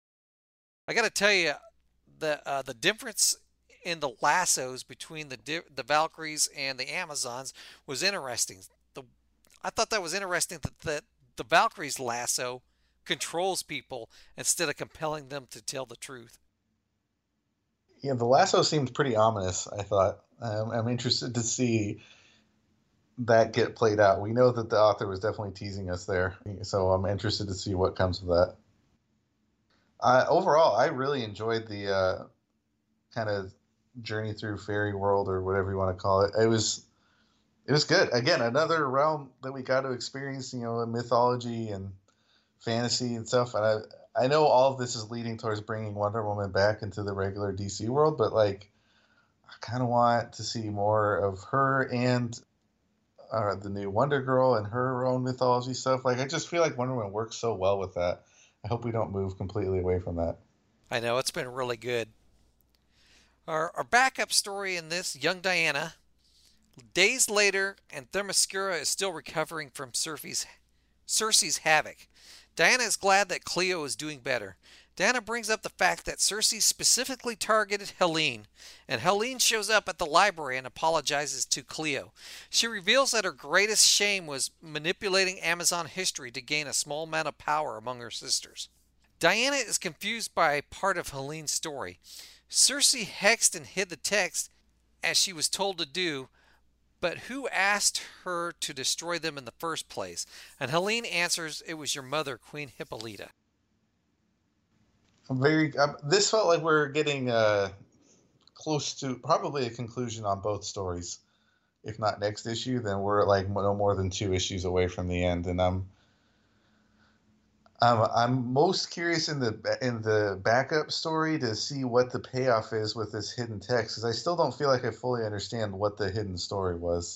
I got to tell you, the uh, the difference in the lassos between the the Valkyries and the Amazons was interesting. The I thought that was interesting that the, the Valkyries' lasso controls people instead of compelling them to tell the truth. Yeah, the lasso seems pretty ominous, I thought. Um, I'm interested to see that get played out. We know that the author was definitely teasing us there, so I'm interested to see what comes of that. Uh, overall, I really enjoyed the uh, kind of journey through fairy world, or whatever you want to call it. It was it was good. Again, another realm that we got to experience, you know, mythology and fantasy and stuff. And I I know all of this is leading towards bringing Wonder Woman back into the regular D C world, but like I kind of want to see more of her and uh, the new Wonder Girl and her own mythology stuff. Like I just feel like Wonder Woman works so well with that. I hope we don't move completely away from that. I know, it's been really good. Our, our backup story in this, young Diana. Days later, and Themyscira is still recovering from Circe's, Circe's havoc. Diana is glad that Cleo is doing better. Diana brings up the fact that Circe specifically targeted Helene, and Helene shows up at the library and apologizes to Cleo. She reveals that her greatest shame was manipulating Amazon history to gain a small amount of power among her sisters. Diana is confused by part of Helene's story. Circe hexed and hid the text as she was told to do, but who asked her to destroy them in the first place? And Helene answers, it was your mother, Queen Hippolyta. I'm very. Um, this felt like we're getting uh, close to probably a conclusion on both stories. If not next issue, then we're like no more than two issues away from the end, and I'm. I'm I'm most curious in the in the backup story to see what the payoff is with this hidden text, because I still don't feel like I fully understand what the hidden story was.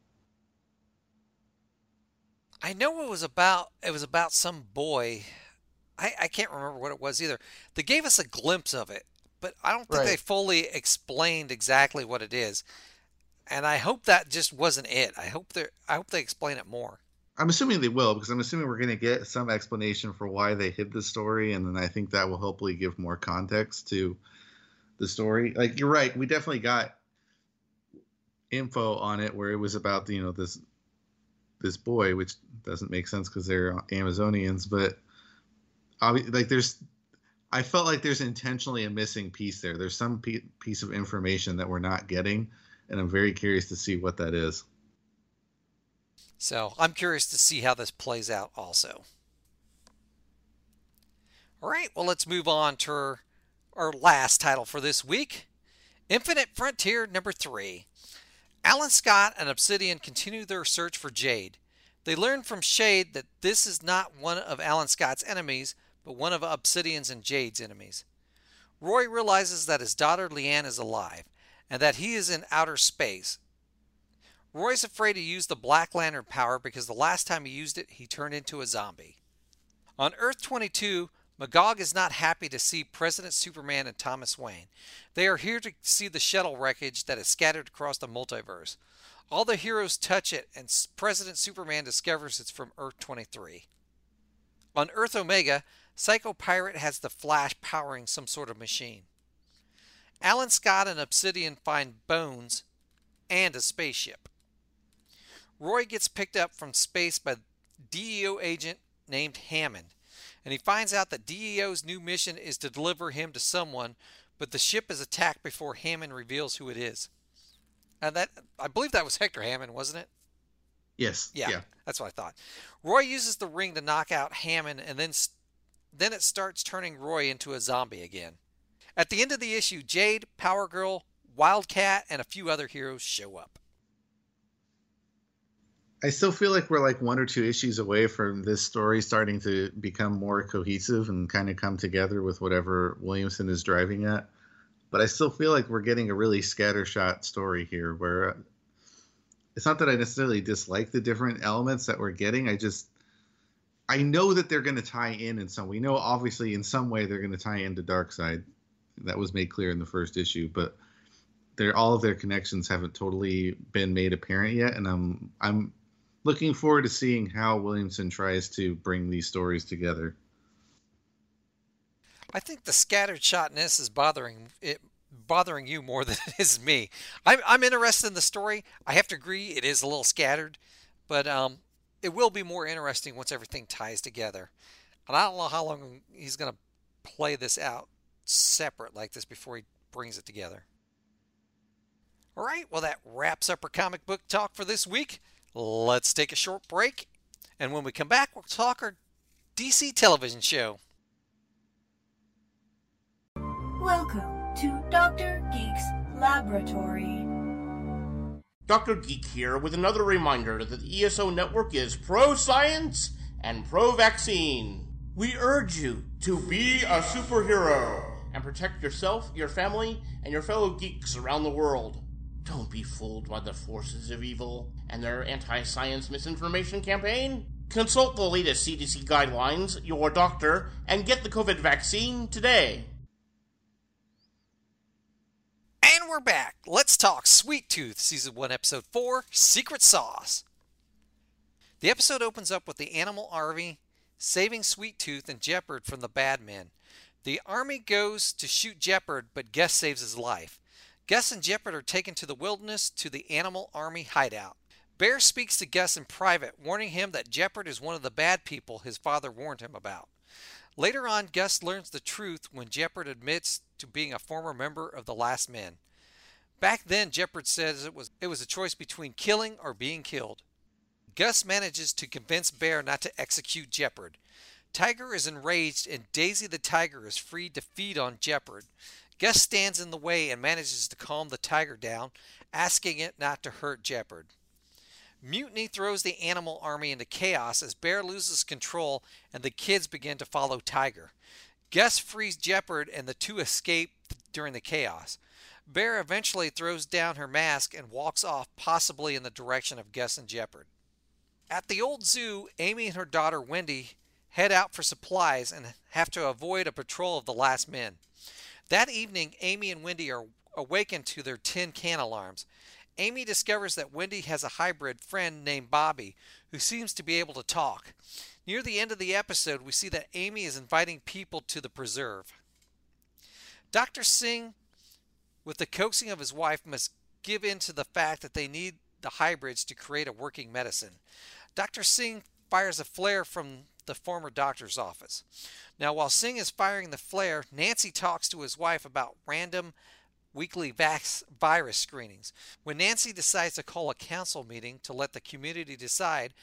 I know it was about. It was about some boy. I, I can't remember what it was either. They gave us a glimpse of it, but I don't think Right. they fully explained exactly what it is. And I hope that just wasn't it. I hope they I hope they explain it more. I'm assuming they will, because I'm assuming we're going to get some explanation for why they hid the story, and then I think that will hopefully give more context to the story. Like, you're right, we definitely got info on it where it was about, you know, this this boy, which doesn't make sense because they're Amazonians, but obvi- like there's I felt like there's intentionally a missing piece there. There's some pe- piece of information that we're not getting, and I'm very curious to see what that is. So I'm curious to see how this plays out also. All right, well, let's move on to our, our last title for this week, Infinite Frontier number three. Alan Scott and Obsidian continue their search for Jade. They learn from Shade that this is not one of Alan Scott's enemies, but one of Obsidian's and Jade's enemies. Roy realizes that his daughter Leanne is alive, and that he is in outer space. Roy's afraid to use the Black Lantern power because the last time he used it, he turned into a zombie. On Earth twenty-two, Magog is not happy to see President Superman and Thomas Wayne. They are here to see the shuttle wreckage that is scattered across the multiverse. All the heroes touch it, and President Superman discovers it's from Earth twenty-three. On Earth Omega, Psycho Pirate has the Flash powering some sort of machine. Alan Scott and Obsidian find bones and a spaceship. Roy gets picked up from space by D E O agent named Hammond, and he finds out that D E O's new mission is to deliver him to someone, but the ship is attacked before Hammond reveals who it is. And that, I believe that was Hector Hammond, wasn't it? Yes. Yeah, Yeah. that's what I thought. Roy uses the ring to knock out Hammond, and then then it starts turning Roy into a zombie again. At the end of the issue, Jade, Power Girl, Wildcat, and a few other heroes show up. I still feel like we're like one or two issues away from this story starting to become more cohesive and kind of come together with whatever Williamson is driving at. But I still feel like we're getting a really scattershot story here where it's not that I necessarily dislike the different elements that we're getting. I just, I know that they're going to tie in in some, we know obviously in some way they're going to tie into Darkseid. That was made clear in the first issue, but they're, all of their connections haven't totally been made apparent yet. And I'm, I'm looking forward to seeing how Williamson tries to bring these stories together. I think the scattered shotness is bothering it, bothering you more than it is me. I'm, I'm interested in the story. I have to agree it is a little scattered, but um, it will be more interesting once everything ties together. And I don't know how long he's going to play this out separate like this before he brings it together. All right, well, that wraps up our comic book talk for this week. Let's take a short break, and when we come back, we'll talk our D C television show. Welcome to Doctor Geek's Laboratory. Doctor Geek here with another reminder that the E S O Network is pro-science and pro-vaccine. We urge you to be a superhero and protect yourself, your family, and your fellow geeks around the world. Don't be fooled by the forces of evil and their anti-science misinformation campaign. Consult the latest C D C guidelines, your doctor, and get the COVID vaccine today. And we're back. Let's talk Sweet Tooth, Season one, Episode four, Secret Sauce. The episode opens up with the animal army saving Sweet Tooth and Jeopard from the bad men. The army goes to shoot Jeopard, but Gus saves his life. Gus and Jeopard are taken to the wilderness to the animal army hideout. Bear speaks to Gus in private, warning him that Jeopard is one of the bad people his father warned him about. Later on, Gus learns the truth when Jeopard admits to being a former member of the Last Men. Back then, Jeopard says it was it was a choice between killing or being killed. Gus manages to convince Bear not to execute Jeopard. Tiger is enraged and Daisy the Tiger is freed to feed on Jeopard. Gus stands in the way and manages to calm the tiger down, asking it not to hurt Jeopard. Mutiny throws the animal army into chaos as Bear loses control and the kids begin to follow Tiger. Gus frees Jeopard and the two escape during the chaos. Bear eventually throws down her mask and walks off, possibly in the direction of Gus and Jeopard. At the old zoo, Amy and her daughter Wendy head out for supplies and have to avoid a patrol of the Last Men. That evening, Amy and Wendy are awakened to their tin can alarms. Amy discovers that Wendy has a hybrid friend named Bobby, who seems to be able to talk. Near the end of the episode, we see that Amy is inviting people to the preserve. Doctor Singh, with the coaxing of his wife, must give in to the fact that they need the hybrids to create a working medicine. Doctor Singh fires a flare from the former doctor's office. Now, while Singh is firing the flare, Nancy talks to his wife about random weekly vax virus screenings. When Nancy decides to call a council meeting to let the community decide,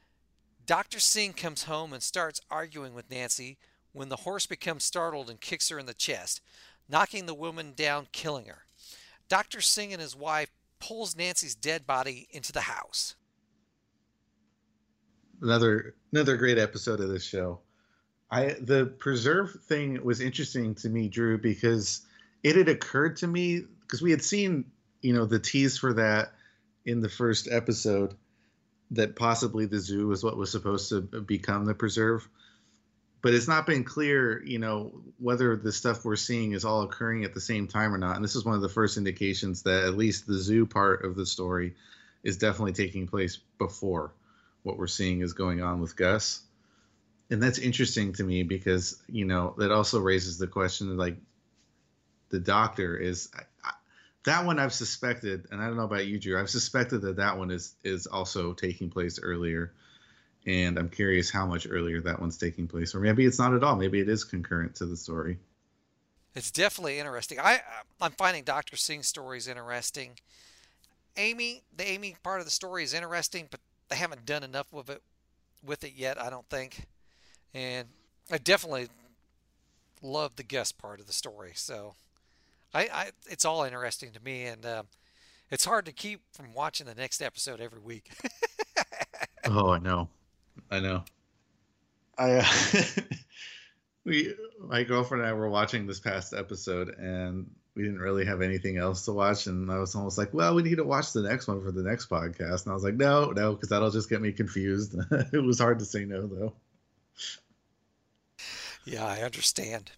Doctor Singh comes home and starts arguing with Nancy when the horse becomes startled and kicks her in the chest, knocking the woman down, killing her. Doctor Singh and his wife pulls Nancy's dead body into the house. Another another great episode of this show. I the preserve thing was interesting to me, Drew, because it had occurred to me because we had seen, you know, the tease for that in the first episode, that possibly the zoo was what was supposed to become the preserve. But it's not been clear, you know, whether the stuff we're seeing is all occurring at the same time or not. And this is one of the first indications that at least the zoo part of the story is definitely taking place before what we're seeing is going on with Gus. And that's interesting to me because, you know, that also raises the question of, like, the doctor is I, I, that one I've suspected, and I don't know about you, Drew, I've suspected that that one is is also taking place earlier, and I'm curious how much earlier that one's taking place, or maybe it's not at all. Maybe it is concurrent to the story. It's definitely interesting. I I'm finding Doctor Singh's stories interesting. Amy, the Amy part of the story is interesting, but they haven't done enough with it with it yet, I don't think. And I definitely love the Gus part of the story, so. I, I, it's all interesting to me, and um, it's hard to keep from watching the next episode every week. Oh, I know. I know. I uh, we my girlfriend and I were watching this past episode, and we didn't really have anything else to watch, and I was almost like, well, we need to watch the next one for the next podcast. And I was like, no, no, because that'll just get me confused. It was hard to say no, though. Yeah, I understand.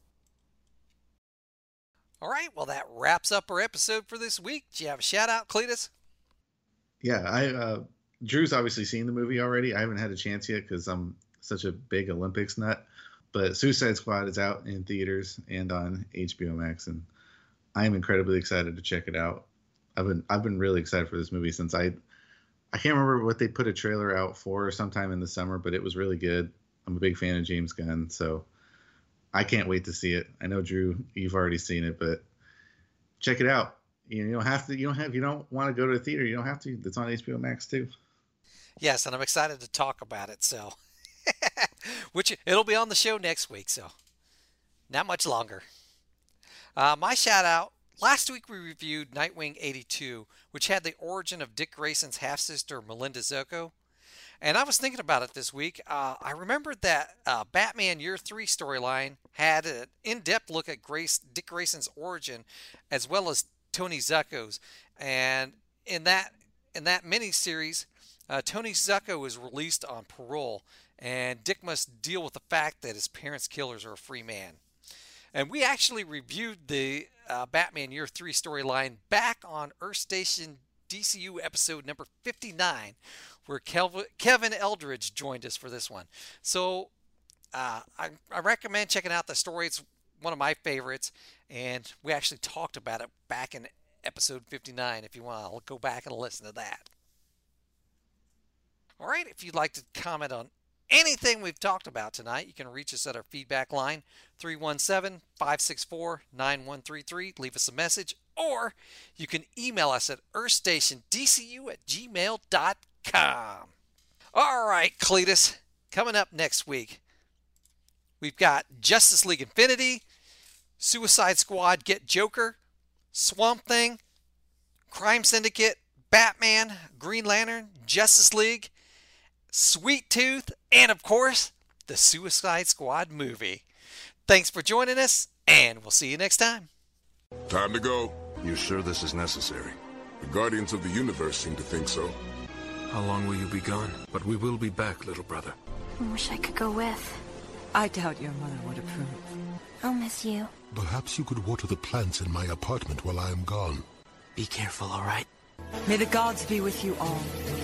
All right, well, that wraps up our episode for this week. Do you have a shout out, Cletus? Yeah, I uh, Drew's obviously seen the movie already. I haven't had a chance yet because I'm such a big Olympics nut. But Suicide Squad is out in theaters and on H B O Max, and I am incredibly excited to check it out. I've been I've been really excited for this movie since I I can't remember what they put a trailer out for sometime in the summer, but it was really good. I'm a big fan of James Gunn, so I can't wait to see it. I know, Drew, you've already seen it, but check it out. You don't have to. You don't have. You don't want to go to the theater. You don't have to. It's on H B O Max too. Yes, and I'm excited to talk about it. So, which it'll be on the show next week. So, not much longer. Uh, my shout out. Last week we reviewed Nightwing eighty-two, which had the origin of Dick Grayson's half sister Melinda Zucco. And I was thinking about it this week. Uh, I remembered that uh, Batman Year three storyline had an in-depth look at Grace, Dick Grayson's origin, as well as Tony Zucco's. And in that in that miniseries, uh, Tony Zucco was released on parole, and Dick must deal with the fact that his parents' killers are a free man. And we actually reviewed the uh, Batman Year three storyline back on Earth Station D C U episode number fifty-nine, where Kevin Eldridge joined us for this one. So uh, I, I recommend checking out the story. It's one of my favorites, and we actually talked about it back in episode fifty-nine if you want to go back and listen to that. All right, if you'd like to comment on anything we've talked about tonight, you can reach us at our feedback line, three one seven, five six four, nine one three three. Leave us a message, or you can email us at earthstationdcu at gmail dot com. All right, Cletus, coming up next week, we've got Justice League Infinity, Suicide Squad Get Joker, Swamp Thing, Crime Syndicate, Batman, Green Lantern, Justice League, Sweet Tooth, and of course, the Suicide Squad movie. Thanks for joining us, and we'll see you next time. Time to go. You sure this is necessary? The Guardians of the Universe seem to think so. How long will you be gone? But we will be back, little brother. I wish I could go with. I doubt your mother would approve. I'll miss you. Perhaps you could water the plants in my apartment while I am gone. Be careful, all right? May the gods be with you all.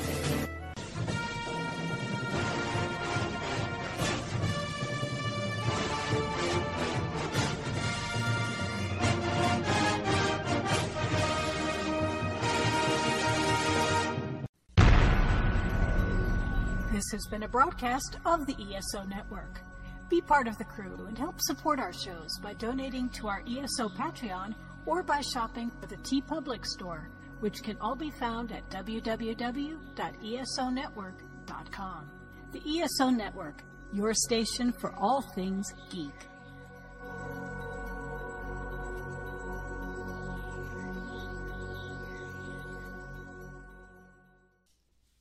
This has been a broadcast of the E S O Network. Be part of the crew and help support our shows by donating to our E S O Patreon or by shopping for the TeePublic store, which can all be found at w w w dot e s o network dot com. The E S O Network, your station for all things geek.